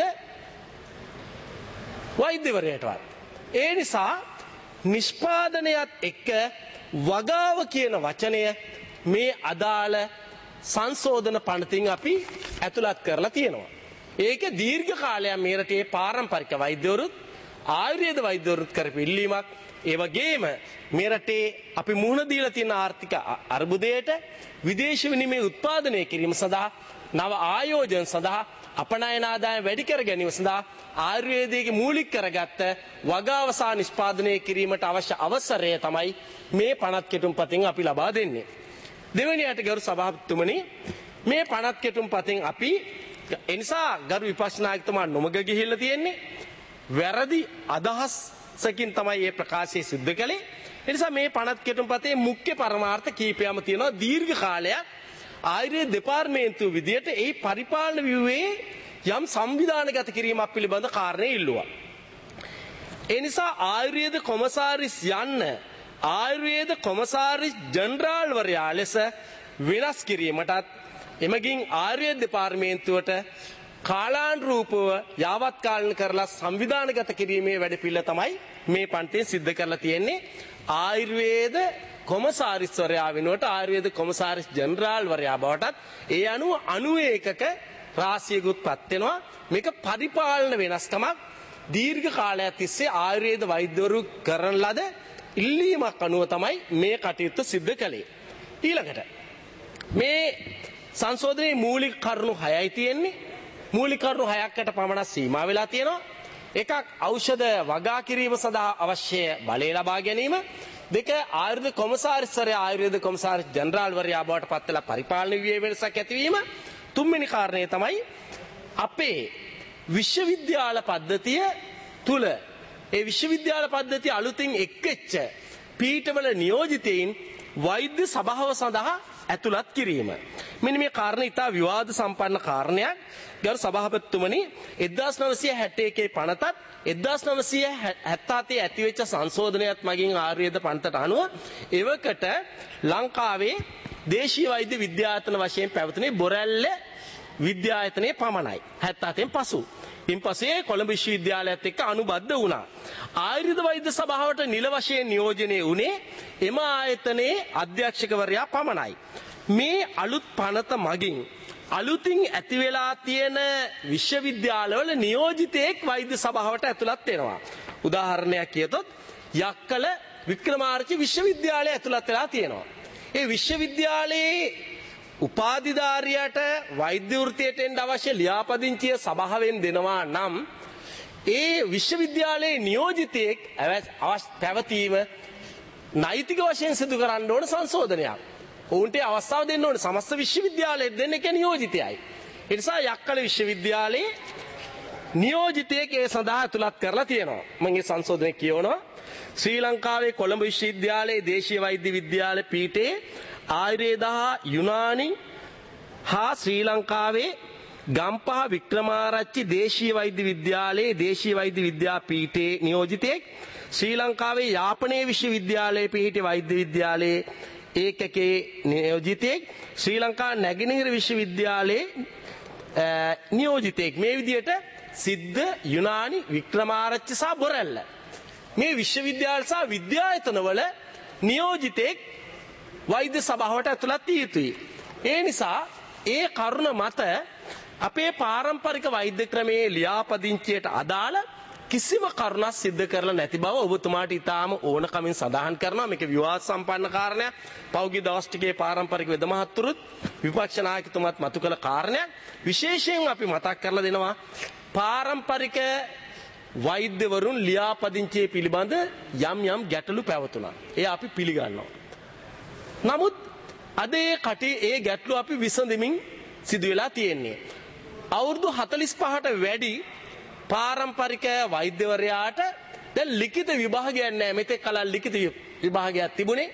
වෛද්‍යවරයාටවත්. ඒ නිසා නිෂ්පාදනයත් එක්ක වගාව කියන වචනය මේ අදාළ සංශෝධන පනතින් අපි ඇතුළත් කරලා තියෙනවා. ඒක දීර්ඝ කාලයක් මේ රටේ පාරම්පරික වෛද්‍යවරුත් ආයුර්වේද වෛද්‍යවරුත් කරපු ඉල්ලීමක්. ඒ වගේම මේ රටේ අපි මුහුණ දීලා තියෙන ආර්ථික අර්බුදයට විදේශ විනිමය උත්පාදනය කිරීම සඳහා නව ආයෝජන සඳහා අපනයන ආදායම වැඩි කර ගැනීම සඳහා ආයුර්වේදයේ මූලික කරගත්ත වගාවසා නිෂ්පාදනය කිරීමට අවශ්‍ය අවසරය තමයි මේ පනත් කෙටුම්පතින් අපි ලබා දෙන්නේ. දෙවෙනියට ගරු සභාපතිතුමනි මේ පනත් කෙටුම්පතින් අපි එනිසා ගරු විපක්ෂ නායකතුමා නොමග ගිහිල්ලා තියෙන්නේ වැරදි අදහසකින් තමයි මේ ප්‍රකාශය සිද්ධ කළේ. ඒ නිසා මේ පනත් කෙටුම්පතේ මුඛ්‍ය පරමාර්ථ කීපයක්ම තියෙනවා. දීර්ඝ කාලයක් ආයුර්වේද දෙපාර්තමේන්තුව විදියට ඒ පරිපාලන ව්‍යුහයේ යම් සංවිධානගත කිරීමක් පිළිබඳ කාරණේ ඉල්ලුවා. ඒ නිසා ආයුර්වේද කොමසාරිස් යන්න ආයුර්වේද කොමසාරිස් ජෙනරාල්වරයා ලෙස වෙනස් කිරීමටත් එමගින් ආයුර්වේද දෙපාර්තමේන්තුවට කාලානුරූපව යාවත් කාලන කරලා සංවිධානගත කිරීමේ වැඩපිළිවෙල තමයි මේ පන්තියෙන් සිද්ධ කරලා තියෙන්නේ. ආයුර්වේද කොමසාරිස්වරයා වෙනුවට ආයුර්වේද කොමසාරිස් ජෙනරාල්වරයා බවටත් ඒ අනුව අනූ ඒකක රාශියකුත් පත් වෙනවා. මේක පරිපාලන වෙනස්කමක් දීර්ඝ කාලයක් තිස්සේ ආයුර්වේද වෛද්‍යවරු කරන ලද ඉල්ලීමක් අනුව තමයි මේ කටයුත්ත සිද්ධ කළේ. ඊළඟට මේ සංශෝධනයේ මූලික කරුණු හයයි තියෙන්නේ. මූලික කරුණු හයකට පමණ සීමා වෙලා තියෙනවා. එකක් ඖෂධ වගා කිරීම සඳහා අවශ්‍ය බලය ලබා ගැනීම. දෙක ආයුර්වේද කොමසාරිස්වරයා ආයුර්වේද කොමසාරිස් ජෙනරාල්වරයා බවට පත් වෙලා පරිපාලන විෂය වෙනසක් ඇතිවීම. තුන්වෙනි කාරණය තමයි අපේ විශ්වවිද්‍යාල පද්ධතිය තුල ඒ විශ්වවිද්‍යාල පද්ධතිය අලුතින් එක්වෙච්ච පීඨවල නියෝජිතයින් වෛද්‍ය සභාව සඳහා ඇතුළත් කිරීම. මෙන්න මේ කාරණේ ඉතා විවාද සම්පන්න කාරණයක්. ගරු සභාපතිතුමනි එක්දාස් නවසිය හැට එකේ පනතත් එක්දාස් නවසිය හැත්තෑ ඇතිවෙච්ච සංශෝධනයත් මගින් ආයුර්වේද පනතට අනුව එවකට ලංකාවේ දේශීය වෛද්‍ය විද්‍යායතන වශයෙන් පැවතුනේ බොරැල්ල විද්‍යායතනයේ පමණයි. හැත්තෑයෙන් පසු. ඉන්පස්සේ කොළඹ විශ්වවිද්‍යාලයත් එක්ක අනුබද්ධ වුණා. ආයුර්වේද වෛද්‍ය සභාවට නිල වශයෙන් නියෝජනය වුණේ එම ආයතනයේ අධ්‍යක්ෂකවරයා පමණයි. මේ අලුත් පනත මගින් අලුතින් ඇති වෙලා තියෙන විශ්වවිද්‍යාලවල නියෝජිතයෙක් වෛද්‍ය සභාවට ඇතුළත් වෙනවා. උදාහරණයක් කියතොත් යක්කල වික්‍රමාර්චි විශ්වවිද්‍යාලය ඇතුළත් වෙලා තියෙනවා. ඒ විශ්වවිද්‍යාලයේ උපාධිධාරියට වෛද්‍ය වෘත්තියට එන්න අවශ්‍ය ලියාපදිංචිය සභාවෙන් දෙනවා නම් ඒ විශ්වවිද්‍යාලයේ නියෝජිතයෙක් පැවතීම නෛතික වශයෙන් සිදු කරන්න ඕන සංශෝධනයක්. ඔවුන්ට අවස්ථාව දෙන්න ඕනේ. සමස්ත විශ්වවිද්‍යාලයේ දෙන්න එක නියෝජිතයයි. ඒ නිසා යක්කල විශ්වවිද්‍යාලයේ නියෝජිතයෙක් ඒ සඳහා ඇතුළත් කරලා තියෙනවා. මම මේ සංශෝධනය කියවනවා. ශ්‍රී ලංකාවේ කොළඹ විශ්වවිද්‍යාලයේ දේශීය වෛද්‍ය විද්‍යාල පීඨයේ ආයුර්වේද හා යුනානි හා ශ්‍රී ලංකාවේ ගම්පහ වික්‍රමාරච්චි දේශීය වෛද්‍ය විද්‍යාලයේ දේශීය වෛද්‍ය විද්‍යා පීඨයේ නියෝජිතයෙක් ශ්‍රී ලංකාවේ යාපනයේ විශ්වවිද්‍යාලයේ පිහිටි වෛද්‍ය විද්‍යාලයේ ඒකකේ නියෝජිතයෙක් ශ්‍රී ලංකා නැගෙනහිර විශ්වවිද්‍යාලයේ නියෝජිතයෙක් මේ විදිහට සිද්ධ යුනානි වික්‍රමාරච්චි සහ බොරැල්ල මේ විශ්වවිද්‍යාල සහ විද්‍යායතනවල නියෝජිතයෙක් වෛද්‍ය සභාවට ඇතුළත් විය යුතුයි. ඒ නිසා ඒ කරුණ මත අපේ පාරම්පරික වෛද්‍ය ක්‍රමයේ ලියාපදිංචියට අදාළ කිසිම කරුණක් සිද්ධ කරලා නැති බව ඔබතුමාට ඉතාම ඕනකමින් සඳහන් කරනවා. මේක විවාද සම්පන්න කාරණයක්. පෞගි දවස් ටිකේ පාරම්පරික වෙද මහත්තුරුත් විපක්ෂ නායකතුමත් මතු කළ කාරණයක්. විශේෂයෙන් අපි මතක් කරලා දෙනවා පාරම්පරික වෛද්‍යවරුන් ලියාපදිංචිය පිළිබඳ යම් යම් ගැටලු පැවතුණා. ඒ අපි පිළිගන්නවා. නමුත් අද ඒ කටේ ඒ ගැටලු අපි විසඳමින් සිදු වෙලා තියෙන්නේ. අවුරුදු හතළිස් පහට වැඩි පාරම්පරික වෛද්‍යවරයාට දැන් ලිඛිත විභාගයක් නැහැ. මෙතෙක් කල ලිඛිත විභාගයක් තිබුණේ.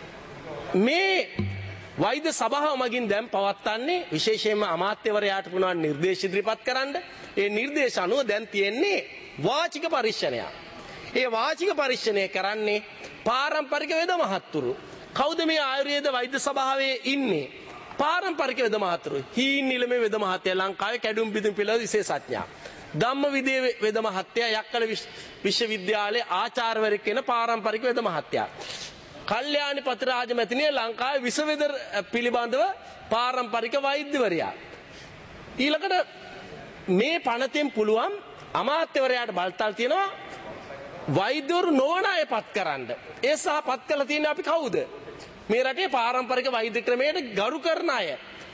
මේ වෛද්‍ය සභාව මගින් දැන් පවත්වන්නේ විශේෂයෙන්ම අමාත්‍යවරයාට පුළුවන් නිර්දේශ ඉදිරිපත් කරන්න. ඒ නිර්දේශ අනුව දැන් තියෙන්නේ වාචික පරීක්ෂණයක්. ඒ වාචික පරීක්ෂණය කරන්නේ පාරම්පරික වෙද මහත්තුරු. කවුද මේ ආයුර්වේද වෛද්‍ය සභාවේ ඉන්නේ? පාරම්පරික වෙද මහත්තුරු. හීන් නිලමේ වෙද මහත්තයා ලංකාවේ කැඩුම් බිඳුම් පිළිබඳ විශේෂඥයා. ධම්මවිදේ වෙද මහත්තයා යක්කල විශ්වවිද්‍යාලයේ ආචාර්යවරයෙක් වෙන පාරම්පරික වෙද මහත්තයා. කල්යාණි පතිරාජ මැතිණිය ලංකාවේ විසවෙද පිළිබඳව පාරම්පරික වෛද්‍යවරයා. ඊළඟට මේ පනතෙන් පුළුවන් අමාත්‍යවරයාට බලතල් තියෙනවා වෛද්‍යවරු නොවන අය පත් කරන්න. ඒ සහ පත් කළ තියෙන්නේ අපි කවුද? මේ රටේ පාරම්පරික වෛද්‍ය ක්‍රමයට ගරු කරන අය.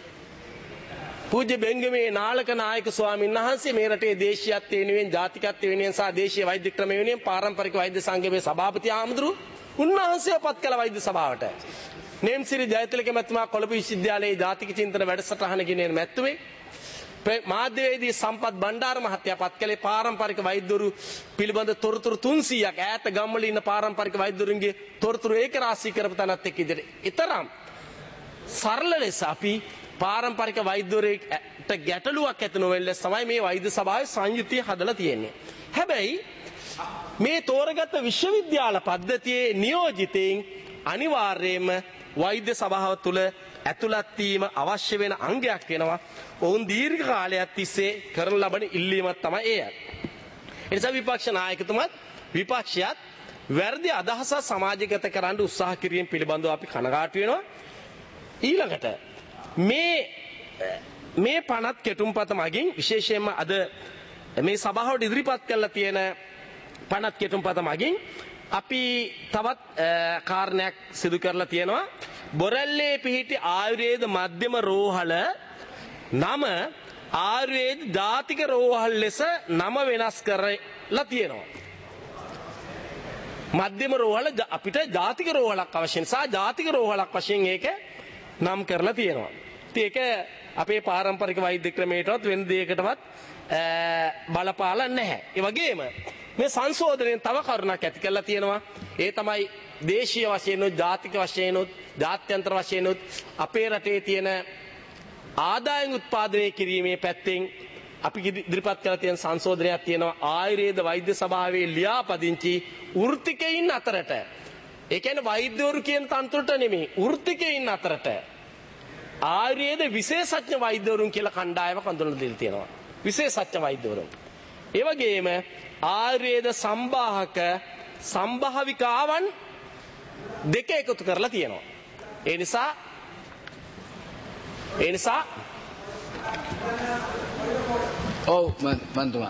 පූජ්‍ය බෙන්ගමේ නාලක නායක ස්වාමීන් වහන්සේ මේ රටේ දේශීයත්වය වෙනුවෙන් ජාතිකත්වය වෙනුවෙන් සහ දේශීය වෛද්‍ය ක්‍රම වෙනුවෙන් පාරම්පරික වෛද්‍ය සංගමේ සභාපති ආමඳුරු උන්වහන්සේ පත් කළ වෛද්‍ය සභාවට. නේම්සිරි ජයතිලක මැතිතුමා කොළඹ විශ්වවිද්‍යාලයේ ජාතික චින්තන වැඩසටහන ගෙනෙන මැතිතුමේ මාධ්‍යවේදී සම්පත් බණ්ඩාර මහත්තයා පත් කළේ පාරම්පරික වෛද්‍යවරු පිළිබඳ තොරතුරු තුන්සීයක් ඈත ගම්වල ඉන්න පාරම්පරික වෛද්‍යවරුන්ගේ තොරතුරු ඒක රාශී කරපු තැනත් එක්ක ඉදිරියට. ඊතරම් සරල ලෙස අපි පාරම්පරික වෛද්‍යවරුන්ට ගැටලුවක් ඇති නොවෙන්න තමයි මේ වෛද්‍ය සභාවේ සංයුතිය හදලා තියෙන්නේ. හැබැයි මේ තෝරගත්ත විශ්වවිද්‍යාල පද්ධතියේ නියෝජිතයින් අනිවාර්යයෙන්ම වෛද්‍ය සභාව තුළ ඇතුළත් වීම අවශ්‍ය වෙන අංගයක් වෙනවා. ඔවුන් දීර්ඝ කාලයක් තිස්සේ කරන ලබන ඉල්ලීමක් තමයි එය. ඒ නිසා විපක්ෂ නායකතුමත් විපක්ෂයත් වැරදි අදහස සමාජගත කරන්න උත්සාහ කිරීම පිළිබඳව අපි කනගාටු වෙනවා. ඊළඟට මේ මේ පනත් කෙටුම්පත මගින් විශේෂයෙන්ම අද මේ සභාවට ඉදිරිපත් කරලා තියෙන පනත් කෙටුම්පත මගින් අපි තවත් කාරණයක් සිදු කරලා තියෙනවා. බොරැල්ලේ පිහිටි ආයුර්වේද මධ්‍යම රෝහල නම ආයුර්වේද ජාතික රෝහල් ලෙස නම වෙනස් කරලා තියෙනවා. මධ්‍යම රෝහල අපිට ජාතික රෝහලක් අවශ්‍ය නිසා ජාතික රෝහලක් වශයෙන් ඒක නම් කරලා තියෙනවා. ඉතින් ඒක අපේ පාරම්පරික වෛද්‍ය ක්‍රමයටවත් වෙන දෙයකටවත් බලපාලා නැහැ. ඒ වගේම මේ සංශෝධනයෙන් තව කරුණක් ඇති කරලා තියෙනවා. ඒ තමයි දේශීය වශයෙන් උත් ජාතික වශයෙන් උත් ජාත්‍යන්තර වශයෙන් උත් අපේ රටේ තියෙන ආදායම් උත්පාදනය කිරීමේ පැත්තෙන් අපි ඉදිරිපත් කරලා තියෙන සංශෝධනයක් තියෙනවා. ආයුර්වේද වෛද්‍ය සභාවේ ලියාපදිංචි වෘත්තිකයින් අතරට, ඒ කියන්නේ වෛද්‍යවරු කියන තන්ත්‍රට නෙමෙයි, වෘත්තිකයින් අතරට ආයුර්වේද විශේෂඥ වෛද්‍යවරුන් කියලා කණ්ඩායමක් අඳුනලා දීලා තියෙනවා. විශේෂඥ වෛද්‍යවරුන්. ඒ වගේම ආයුර්වේද සම්භාහක සම්භාවිකාවන් දෙක එකතු කරලා තියෙනවා. ඒ නිසා ඒ නිසා ඔව් මන්තුමා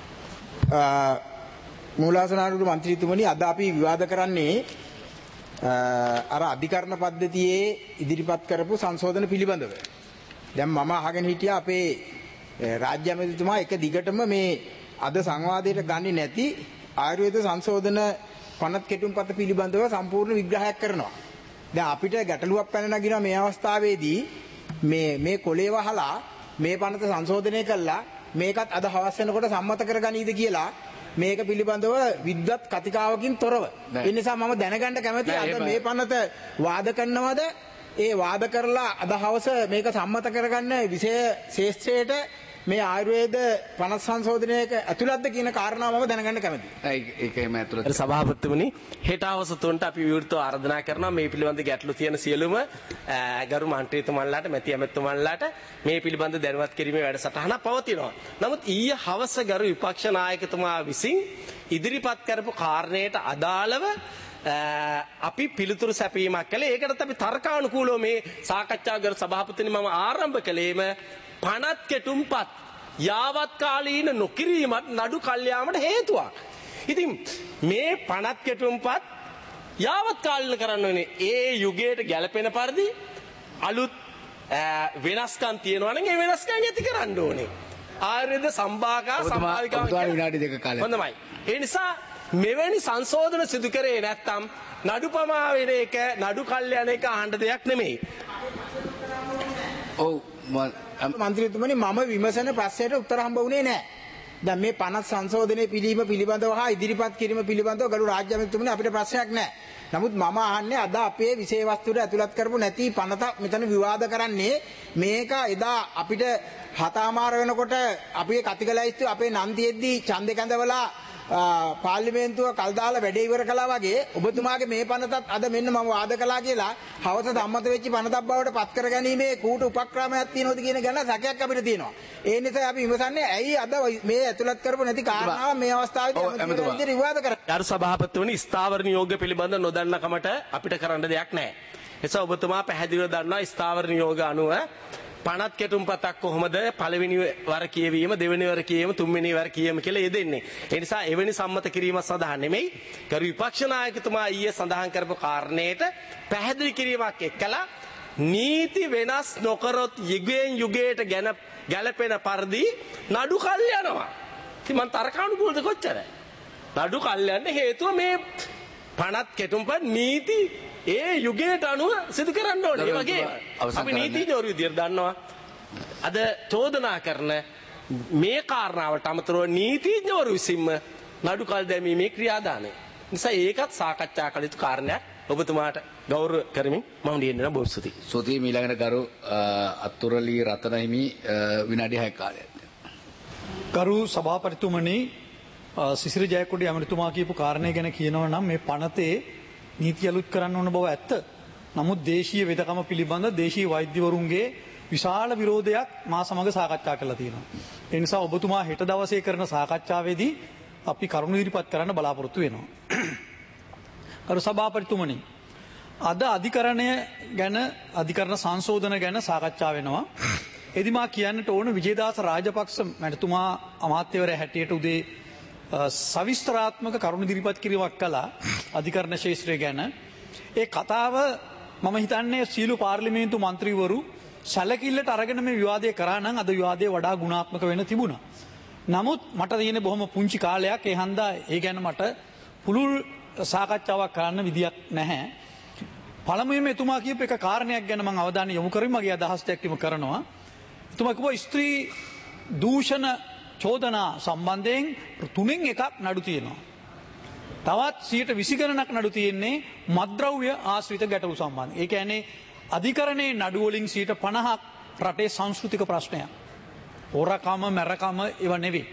මූලාසනාධිපති මන්ත්‍රීතුමනි, අද අපි විවාද කරන්නේ අර අධිකරණ පද්ධතියේ ඉදිරිපත් කරපු සංශෝධන පිළිබඳව. දැන් මම අහගෙන හිටියා අපේ රාජ්‍ය ඇමතිතුමා එක දිගටම මේ අද සංවාදයට ගන්නේ නැති ආයුර්වේද සංශෝධන පනත් කෙටුම්පත පිළිබඳව සම්පූර්ණ විග්‍රහයක් කරනවා. දැන් අපිට ගැටලුවක් පැන නගිනවා මේ අවස්ථාවේදී මේ මේ කොලේ වහලා මේ පනත සංශෝධනය කළා මේකත් අද හවස් වෙනකොට සම්මත කරගනීද කියලා මේක පිළිබඳව විද්වත් කතිකාවකින් තොරව. ඒ නිසා මම දැනගන්න කැමතියි අද මේ පනත වාද කරනවද? ඒ වාද කරලා අද හවස මේක සම්මත කරගන්න විශේෂ ශාස්ත්‍රයේට මේ ආයුර්වේද පනත් සංශෝධනයක ඇතුළත්ද කියන කාරණාව මම දැනගන්න කැමතියි. ඒකම ඇතුළත්. සභාපතිතුමනි, හෙට හවස තුනට අපි විවෘතව ආරාධනා කරනවා මේ පිළිබඳ ගැටලු තියෙන සියලුම ගරු මන්ත්‍රීතුමන්ලාට, මැති ඇමතිතුමන්ලාට මේ පිළිබඳ දැනුවත් කිරීමේ වැඩසටහනක් පවතිනවා. නමුත් ඊයේ හවස ගරු විපක්ෂ නායකතුමා විසින් ඉදිරිපත් කරපු කාරණයට අදාළව අපි පිළිතුරු සැපීමක් කළේ. ඒකටත් අපි තර්කානුකූලව මේ සාකච්ඡාව ගරු සභාපතිතුමනි මම ආරම්භ කළේම පනත් කෙටුම්පත් යාවත් කාලීන නොකිරීමත් නඩු කල්යාමට හේතුවක්. ඉතින් මේ පනත් කෙටුම්පත් යාවත් කාලීන කරන්න ඕනේ ඒ යුගයට ගැලපෙන පරිදි අලුත් වෙනස්කම් තියෙනවා නම් ඒ වෙනස්කම් ඇති කරන්න ඕනේ. ආයුර්වේද සම්භාගා සම්භාවිකාව විනාඩි දෙක කාලයක්. හොඳයි. ඒ නිසා මෙවැනි සංශෝධන සිදු කරේ නැත්නම් නඩු පමා වෙන එක නඩු කල්යන එක අහන්න දෙයක් නෙමෙයි. ඔව් මන්ත්‍රීතුමනි, මම විමසන ප්‍රශ්නයට උත්තර හම්බ වුණේ නැහැ. දැන් මේ පනත් සංශෝධනයේ පිළිම පිළිබඳව හා ඉදිරිපත් කිරීම පිළිබඳව ගරු රාජ්‍ය ඇමතිතුමනි අපිට ප්‍රශ්නයක් නැහැ. නමුත් මම අහන්නේ අද අපේ විෂය වස්තුවට ඇතුළත් කරපු නැති පනත මෙතන විවාද කරන්නේ මේක එදා අපිට හතමාර වෙනකොට අපේ කතිකලයිස්තු අපේ නන්දියෙද්දී ඡන්දේ කැඳවලා පාර්ලිමේන්තුව කල් දාලා වැඩ ඉවර කළා වගේ ඔබතුමාගේ මේ පනතත් අද මෙන්න මම වාද කළා කියලා හවස සම්මත වෙච්ච පනතක් බවට පත් කරගැනීමේ කූට උපක්‍රමයක් තියෙනවද කියන ගැන සැකයක් අපිට තියෙනවා. ඒ නිසා අපි විමසන්නේ ඇයි අද මේ ඇතුළත් කරපු නැති කාරණාව මේ අවස්ථාවේදී විවාද කරන්නේ. ගරු සභාපතිතුමනි, ස්ථාවර නියෝග පිළිබඳ නොදන්න කමට අපිට කරන්න දෙයක් නැහැ. එසා ඔබතුමා පැහැදිලිව දන්නවා ස්ථාවර නියෝග අනුව පනත් කෙටුම්පතක් කොහොමද පළවෙනි වර කියවීම, දෙවෙනි වර කියවීම, තුන්වෙනි වර කියවීම කියලා යෙදෙන්නේ. ඒ නිසා එවැනි සම්මත කිරීම සඳහා නෙමෙයි ගරු විපක්ෂ නායකතුමා ඊයේ සඳහන් කරපු කාරණේට පැහැදිලි කිරීමක් එක්කලා නීති වෙනස් නොකරොත් යුගයෙන් යුගයට ගැන ගැලපෙන පරිදි නඩු කල් යනවා. ඉතින් මම තරකානුකූලද කොච්චර? නඩු කල් යන්න හේතුව මේ පනත් කෙටුම්පත් නීති ඒ යුගයට අනුව සිදු කරන්න ඕනේ. ඒ වගේ අපි නීතිඥවරු විදියට දන්නවා අද චෝදනා කරන මේ කාරණාවට අමතරව නීතිඥවරු විසින්ම නඩු කල් දැමීමේ ක්‍රියාදානය. නිසා ඒකත් සාකච්ඡා කළ යුතු කාරණයක්. ඔබතුමාට ගෞරව කරමින් මම දෙන්න බොහොම ස්තුතියි. ස්තුතියි. ඊළඟට ගරු අතුරලී රතන හිමි විනාඩි හයක් කාලයක්. ගරු සභාපතිතුමනි, සිසිර ජයකොඩි ඇමතිතුමා කියපු කාරණය ගැන කියනවා නම් මේ පනතේ නීති අලුත් කරන්න ඕන බව ඇත්ත. නමුත් දේශීය වෙදකම පිළිබඳ දේශීය වෛද්‍යවරුන්ගේ විශාල විරෝධයක් මා සමග සාකච්ඡා කරලා තියෙනවා. ඒ නිසා ඔබතුමා හෙට දවසේ කරන සාකච්ඡාවේදී අපි කරුණු ඉදිරිපත් කරන්න බලාපොරොත්තු වෙනවා. ගරු සභාපතිතුමනි, අද අධිකරණය ගැන අධිකරණ සංශෝධන ගැන සාකච්ඡා වෙනවා. එදිමා කියන්නට ඕන විජේදාස රාජපක්ෂ මැතිතුමා අමාත්‍යවරයා හැටියට උදේ සවිස්තරාත්මක කරුණු ඉදිරිපත් කිරීමක් කළා අධිකරණ ශාස්ත්‍රය ගැන. ඒ කතාව මම හිතන්නේ සීළු පාර්ලිමේන්තු මන්ත්‍රීවරු සැලකිල්ලට අරගෙන මේ විවාදය කරා නම් අද විවාදය වඩා ගුණාත්මක වෙන්න තිබුණා. නමුත් මට තියෙන බොහොම පුංචි කාලයක් ඒ හන්දා ඒ ගැන මට පුළුල් සාකච්ඡාවක් කරන්න විදියක් නැහැ. පළමුවෙන්ම එතුමා කියපු එක කාරණයක් ගැන මම අවධානය යොමු කරමි. මගේ අදහස් දැක්වීම කරනවා. එතුමා කිව්වා ස්ත්‍රී දූෂණ චෝදනා සම්බන්ධයෙන් තුනෙන් එකක් නඩු තියෙනවා. තවත් සියයට විසි ගණනක් නඩු තියෙන්නේ මත්ද්‍රව්‍ය ආශ්‍රිත ගැටලු සම්බන්ධයෙන්. ඒ කියන්නේ අධිකරණයේ නඩු වලින් සියයට පනහක් රටේ සංස්කෘතික ප්‍රශ්නයක්. හොරකම මැරකම ඒව නෙවෙයි.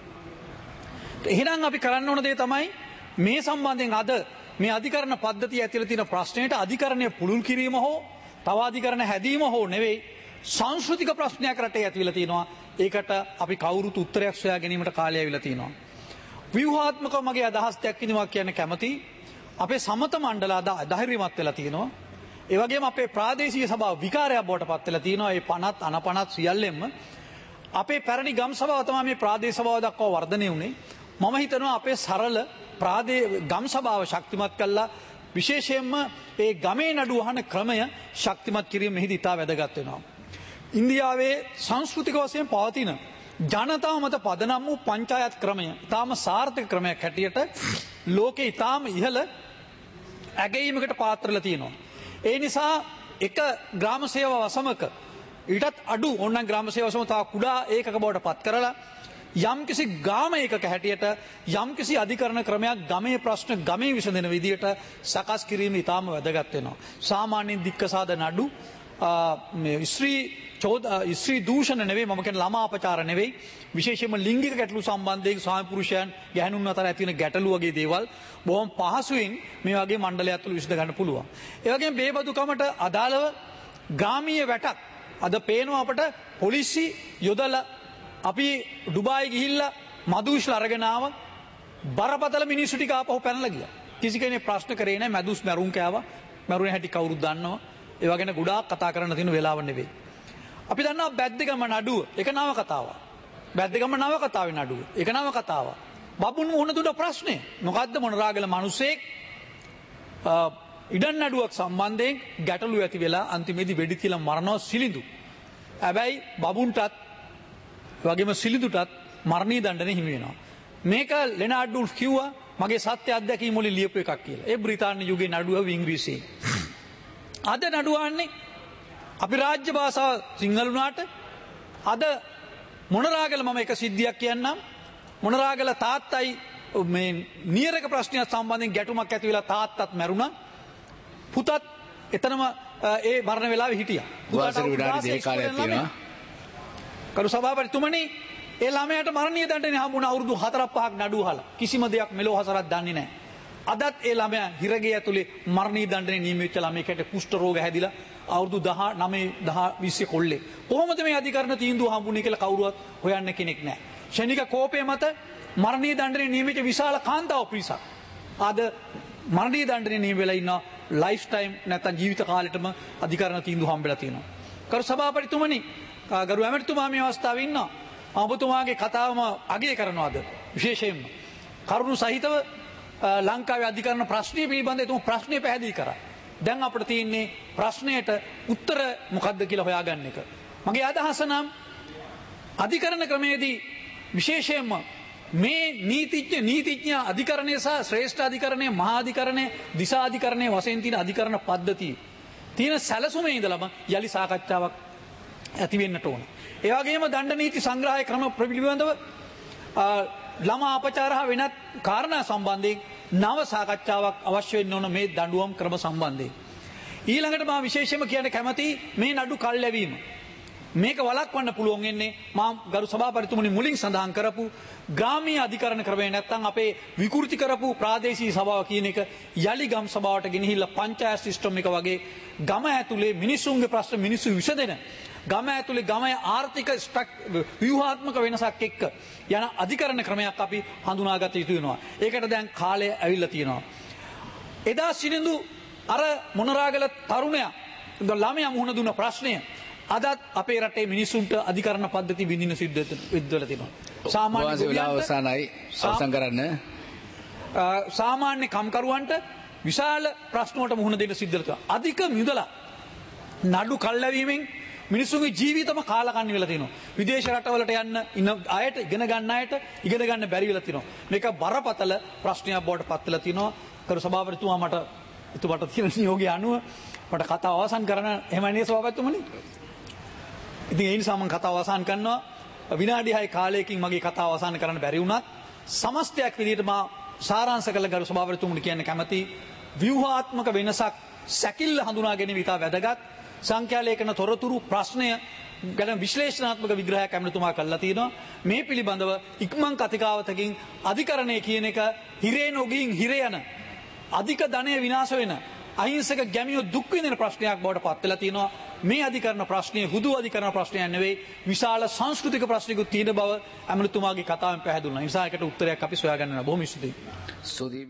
එහෙනම් අපි කරන්න ඕන දේ තමයි මේ සම්බන්ධයෙන් අද මේ අධිකරණ පද්ධතිය ඇතුළේ තියෙන ප්‍රශ්නයට අධිකරණය පුළුල් කිරීම හෝ තව අධිකරණ හැදීම හෝ නෙවෙයි සංස්කෘතික ප්‍රශ්නයක් රටේ ඇතිවිලා තියෙනවා. ඒකට අපි කවුරුත් උත්තරයක් සොයා ගැනීමට කාලය ඇවිල්ලා තියෙනවා. ව්‍යුහාත්මකව මගේ අදහස් දැක්වීමක් කියන්න කැමති. අපේ සමත මණ්ඩල අද ධෛර්යමත් වෙලා තියෙනවා. ඒ වගේම අපේ ප්‍රාදේශීය සභාව විකාරයක් බවට පත් වෙලා තියෙනවා. ඒ පනත් අනපනත් සියල්ලෙන්ම අපේ පැරණි ගම් සභාව තමයි මේ ප්‍රාදේශ සභාව දක්වා වර්ධනය වුණේ. මම හිතනවා අපේ සරල ප්‍රාදේ ගම් සභාව ශක්තිමත් කළා. විශේෂයෙන්ම ඒ ගමේ නඩු අහන ක්‍රමය ශක්තිමත් කිරීම මෙහිදී ඉතා වැදගත් වෙනවා. ඉන්දියාවේ සංස්කෘතික වශයෙන් පවතින ජනතාව මත පදනම් වූ පංචායත් ක්‍රමය ඉතාම සාර්ථක ක්‍රමයක් හැටියට ලෝකේ ඉතාම ඉහළ ඇගයීමකට පාත්‍රලා තියෙනවා. ඒ නිසා එක ග්‍රාම සේවා වසමක ඊටත් අඩු ඕනනම් ග්‍රාම සේවා වසම තා කුඩා ඒකක බවට පත් කරලා යම්කිසි ගාම ඒකක හැටියට යම්කිසි අධිකරණ ක්‍රමයක් ගමේ ප්‍රශ්න ගමේ විසඳන විදියට සකස් කිරීම ඉතාම වැදගත් වෙනවා. සාමාන්‍යයෙන් දික්කසාද නඩු ස්ත්‍රී චෝද ස්ත්‍රී දූෂණ නෙවෙයි මම කියන්නේ ළමා අපචාර නෙවෙයි විශේෂයෙන්ම ලිංගික ගැටලු සම්බන්ධයෙන් ස්වාමි පුරුෂයන් ගැහණුන් අතර ඇති වෙන ගැටලු වගේ දේවල් බොහොම පහසුවෙන් මේ වගේ මණ්ඩලයක් තුළ විසඳ ගන්න පුළුවන්. ඒ වගේම බේබදුකමට අදාළව ග්‍රාමීය වැටක් අද පේනවා අපට පොලිසි යොදලා අපි ඩුබායි ගිහිල්ලා මදුෂ්ල අරගෙන ආවා බරපතල මිනිස්සු ටික ආපහු පැනලා ගියා. කිසි කෙනෙක් ප්‍රශ්න කරේ නැහැ. මදුස් මරුන් කෑවා. මරුනේ හැටි කවුරුත් දන්නවා. ඒවා ගැන ගොඩාක් කතා කරන්න තියෙන වෙලාව නෙවෙයි. අපි දන්නවා බැද්දගම නඩුව එක නව කතාවක්. බැද්දගම නව කතාවේ නඩුව එක නව කතාවක්. බබුන් මුහුණ දුන්න ප්‍රශ්නේ මොකද්ද? මොනරාගල මිනිස්සෙක් ඉඩම් නඩුවක් සම්බන්ධයෙන් ගැටලු ඇති වෙලා අන්තිමේදී වෙඩි තියලා මරනවා සිලිඳු. හැබැයි බබුන්ටත් වගේම සිලිඳුටත් මරණීය දඬුවම හිමි වෙනවා. මේක ලෙනාඩ් ඩුල්ෆ් කිව්වා මගේ සත්‍ය අත්දැකීම් වලින් ලියපු එකක් කියලා. ඒ බ්‍රිතාන්‍ය යුගයේ නඩුව ඉංග්‍රීසියෙන්. අද නඩුවන්නේ අපි රාජ්‍ය භාෂාව සිංහල වුණාට අද මොනරාගල මම එක සිද්ධියක් කියන්නම්. මොනරාගල තාත්තයි මේ නියරක ප්‍රශ්නයක් සම්බන්ධයෙන් ගැටුමක් ඇති වෙලා තාත්තත් මැරුණා. පුතත් එතනම ඒ මරණ වෙලාවේ හිටියා. පුතාට විනාඩි දෙක කාලයක් තියෙනවා. කරු සභාපතිතුමනි ඒ ළමයාට මරණීය දඬුවම හම්බුණ අවුරුදු හතරක් පහක් නඩුව අහලා කිසිම දෙයක් මෙලෝ හසරක් දන්නේ නැහැ. අදත් ඒ ළමයා හිරගේ ඇතුලේ මරණීය දඬුවම නියම වෙච්ච ළමයෙකුට කුෂ්ඨ රෝග හැදිලා අවුරුදු දහ නවය දහ විස්ස කොල්ලේ. කොහොමද මේ අධිකරණ තීන්දුව හම්බුනේ කියලා කවුරුවත් හොයන්න කෙනෙක් නැහැ. ශනික කෝපය මත මරණීය දඬුවම නියමිත විශාල කාන්තාව පිරිසක් අද මරණීය දඬුවම නියම වෙලා ඉන්න ලයිෆ් ටයිම් නැත්නම් ජීවිත කාලෙටම අධිකරණ තීන්දුව හම්බෙලා තියෙනවා. කරු සභාපතිතුමනි ගරු ඇමතිතුමා මේ අවස්ථාවේ ඉන්නවා. ඔබතුමාගේ කතාවම අගය කරනවාද විශේෂයෙන්ම කරුණු සහිතව ලංකාවේ අධිකරණ ප්‍රශ්නය පිළිබඳව එතුම ප්‍රශ්නය පැහැදිලි කරා. දැන් අපිට තියෙන්නේ ප්‍රශ්නයට උත්තර මොකක්ද කියලා හොයාගන්න එක. මගේ අදහස නම් අධිකරණ ක්‍රමයේදී විශේෂයෙන්ම මේ නීතිඥ නීතිඥ අධිකරණය සහ ශ්‍රේෂ්ඨ අධිකරණය මහා අධිකරණය දිසා අධිකරණය වශයෙන් තියෙන අධිකරණ පද්ධතිය තියෙන සැලසුමේ ඉඳලම යලි සාකච්ඡාවක් ඇති වෙන්නට ඕන. ඒ වගේම දණ්ඩ නීති සංග්‍රහය ක්‍රම පිළිබඳව ළමා අපචාර හා වෙනත් කාරණා සම්බන්ධයෙන් නව සාකච්ඡාවක් අවශ්‍ය වෙන්න ඕන මේ දඬුවම් ක්‍රම සම්බන්ධයෙන්. ඊළඟට මම විශේෂයෙන්ම කියන්න කැමති මේ නඩු කල් ලැබීම. මේක වළක්වන්න පුළුවන් වෙන්නේ මම ගරු සභාපතිතුමනි මුලින් සඳහන් කරපු ග්‍රාමීය අධිකරණ ක්‍රමය නැත්නම් අපේ විකෘති කරපු ප්‍රාදේශීය සභාව කියන එක යලි ගම් සභාවට ගෙනහිල්ලා පංචායත් සිස්ටම් එක වගේ ගම ඇතුලේ මිනිසුන්ගේ ප්‍රශ්න මිනිස්සු විසඳෙන ගම ඇතුලේ ගමේ ආර්ථික ව්‍යුහාත්මක වෙනසක් එක්ක යන අධිකරණ ක්‍රමයක් අපි හඳුනාගත යුතු වෙනවා. ඒකට දැන් කාලය ඇවිල්ලා තියෙනවා. එදා සිනිඳු අර මොනරාගල තරුණයා ළමයා මුහුණ දුන්න ප්‍රශ්නය අදත් අපේ රටේ මිනිසුන්ට අධිකරණ පද්ධති විඳින සිද්ධ වෙලා තියෙනවා. සාමාන්‍ය අවසානයි අවසන් කරන්න. සාමාන්‍ය කම්කරුවන්ට විශාල ප්‍රශ්න වලට මුහුණ දෙන්න සිද්ධ වෙලා තියෙනවා. අධික මුදලා නඩු කල්ලාවීමෙන් මිනිසුන්ගේ ජීවිතම කාලකන්ණි වෙලා තියෙනවා. විදේශ රටවලට යන්න ඉන්න අයට ඉගෙන ගන්න අයට ඉගෙන ගන්න බැරි වෙලා තියෙනවා. මේක බරපතල ප්‍රශ්නයක් බවට පත් වෙලා තියෙනවා. කරු සභාපතිතුමා මට එතුමාට තියෙන නියෝගය අනුව මට කතාව අවසන් කරන්න එහෙම නේ සභාපතිතුමනි. ඉතින් ඒ නිසා මම කතාව අවසන් කරනවා. විනාඩි හය කාලයකින් මගේ කතාව අවසන් කරන්න බැරි වුණත් සමස්තයක් විදිහට මා සාරාංශ කළ ගරු සභාපතිතුමනි කියන්න කැමති ව්‍යුහාත්මක වෙනසක් සැකිල්ල හඳුනා ගැනීම ඉතා වැදගත්. සංඛ්‍යාලේඛන තොරතුරු ප්‍රශ්නය ගැන විශ්ලේෂණාත්මක විග්‍රහයක් ඇමතිතුමා කළා තියෙනවා. මේ පිළිබඳව ඉක්මන් කතිකාවතකින් අධිකරණය කියන එක හිරේ නොගින් හිරේ යන අධික ධනය විනාශ වෙන අහිංසක ගැමියෝ දුක් විඳින ප්‍රශ්නයක් බවට පත් වෙලා තියෙනවා. මේ අධිකරණ ප්‍රශ්නය හුදු අධිකරණ ප්‍රශ්නයක් නෙවෙයි විශාල සංස්කෘතික ප්‍රශ්නයකුත් තියෙන බව ඇමතිතුමාගේ කතාවෙන් පැහැදුණා. ඒ නිසා ඒකට උත්තරයක් අපි සොයාගන්න ඕන. බොහොම ස්තුතියි.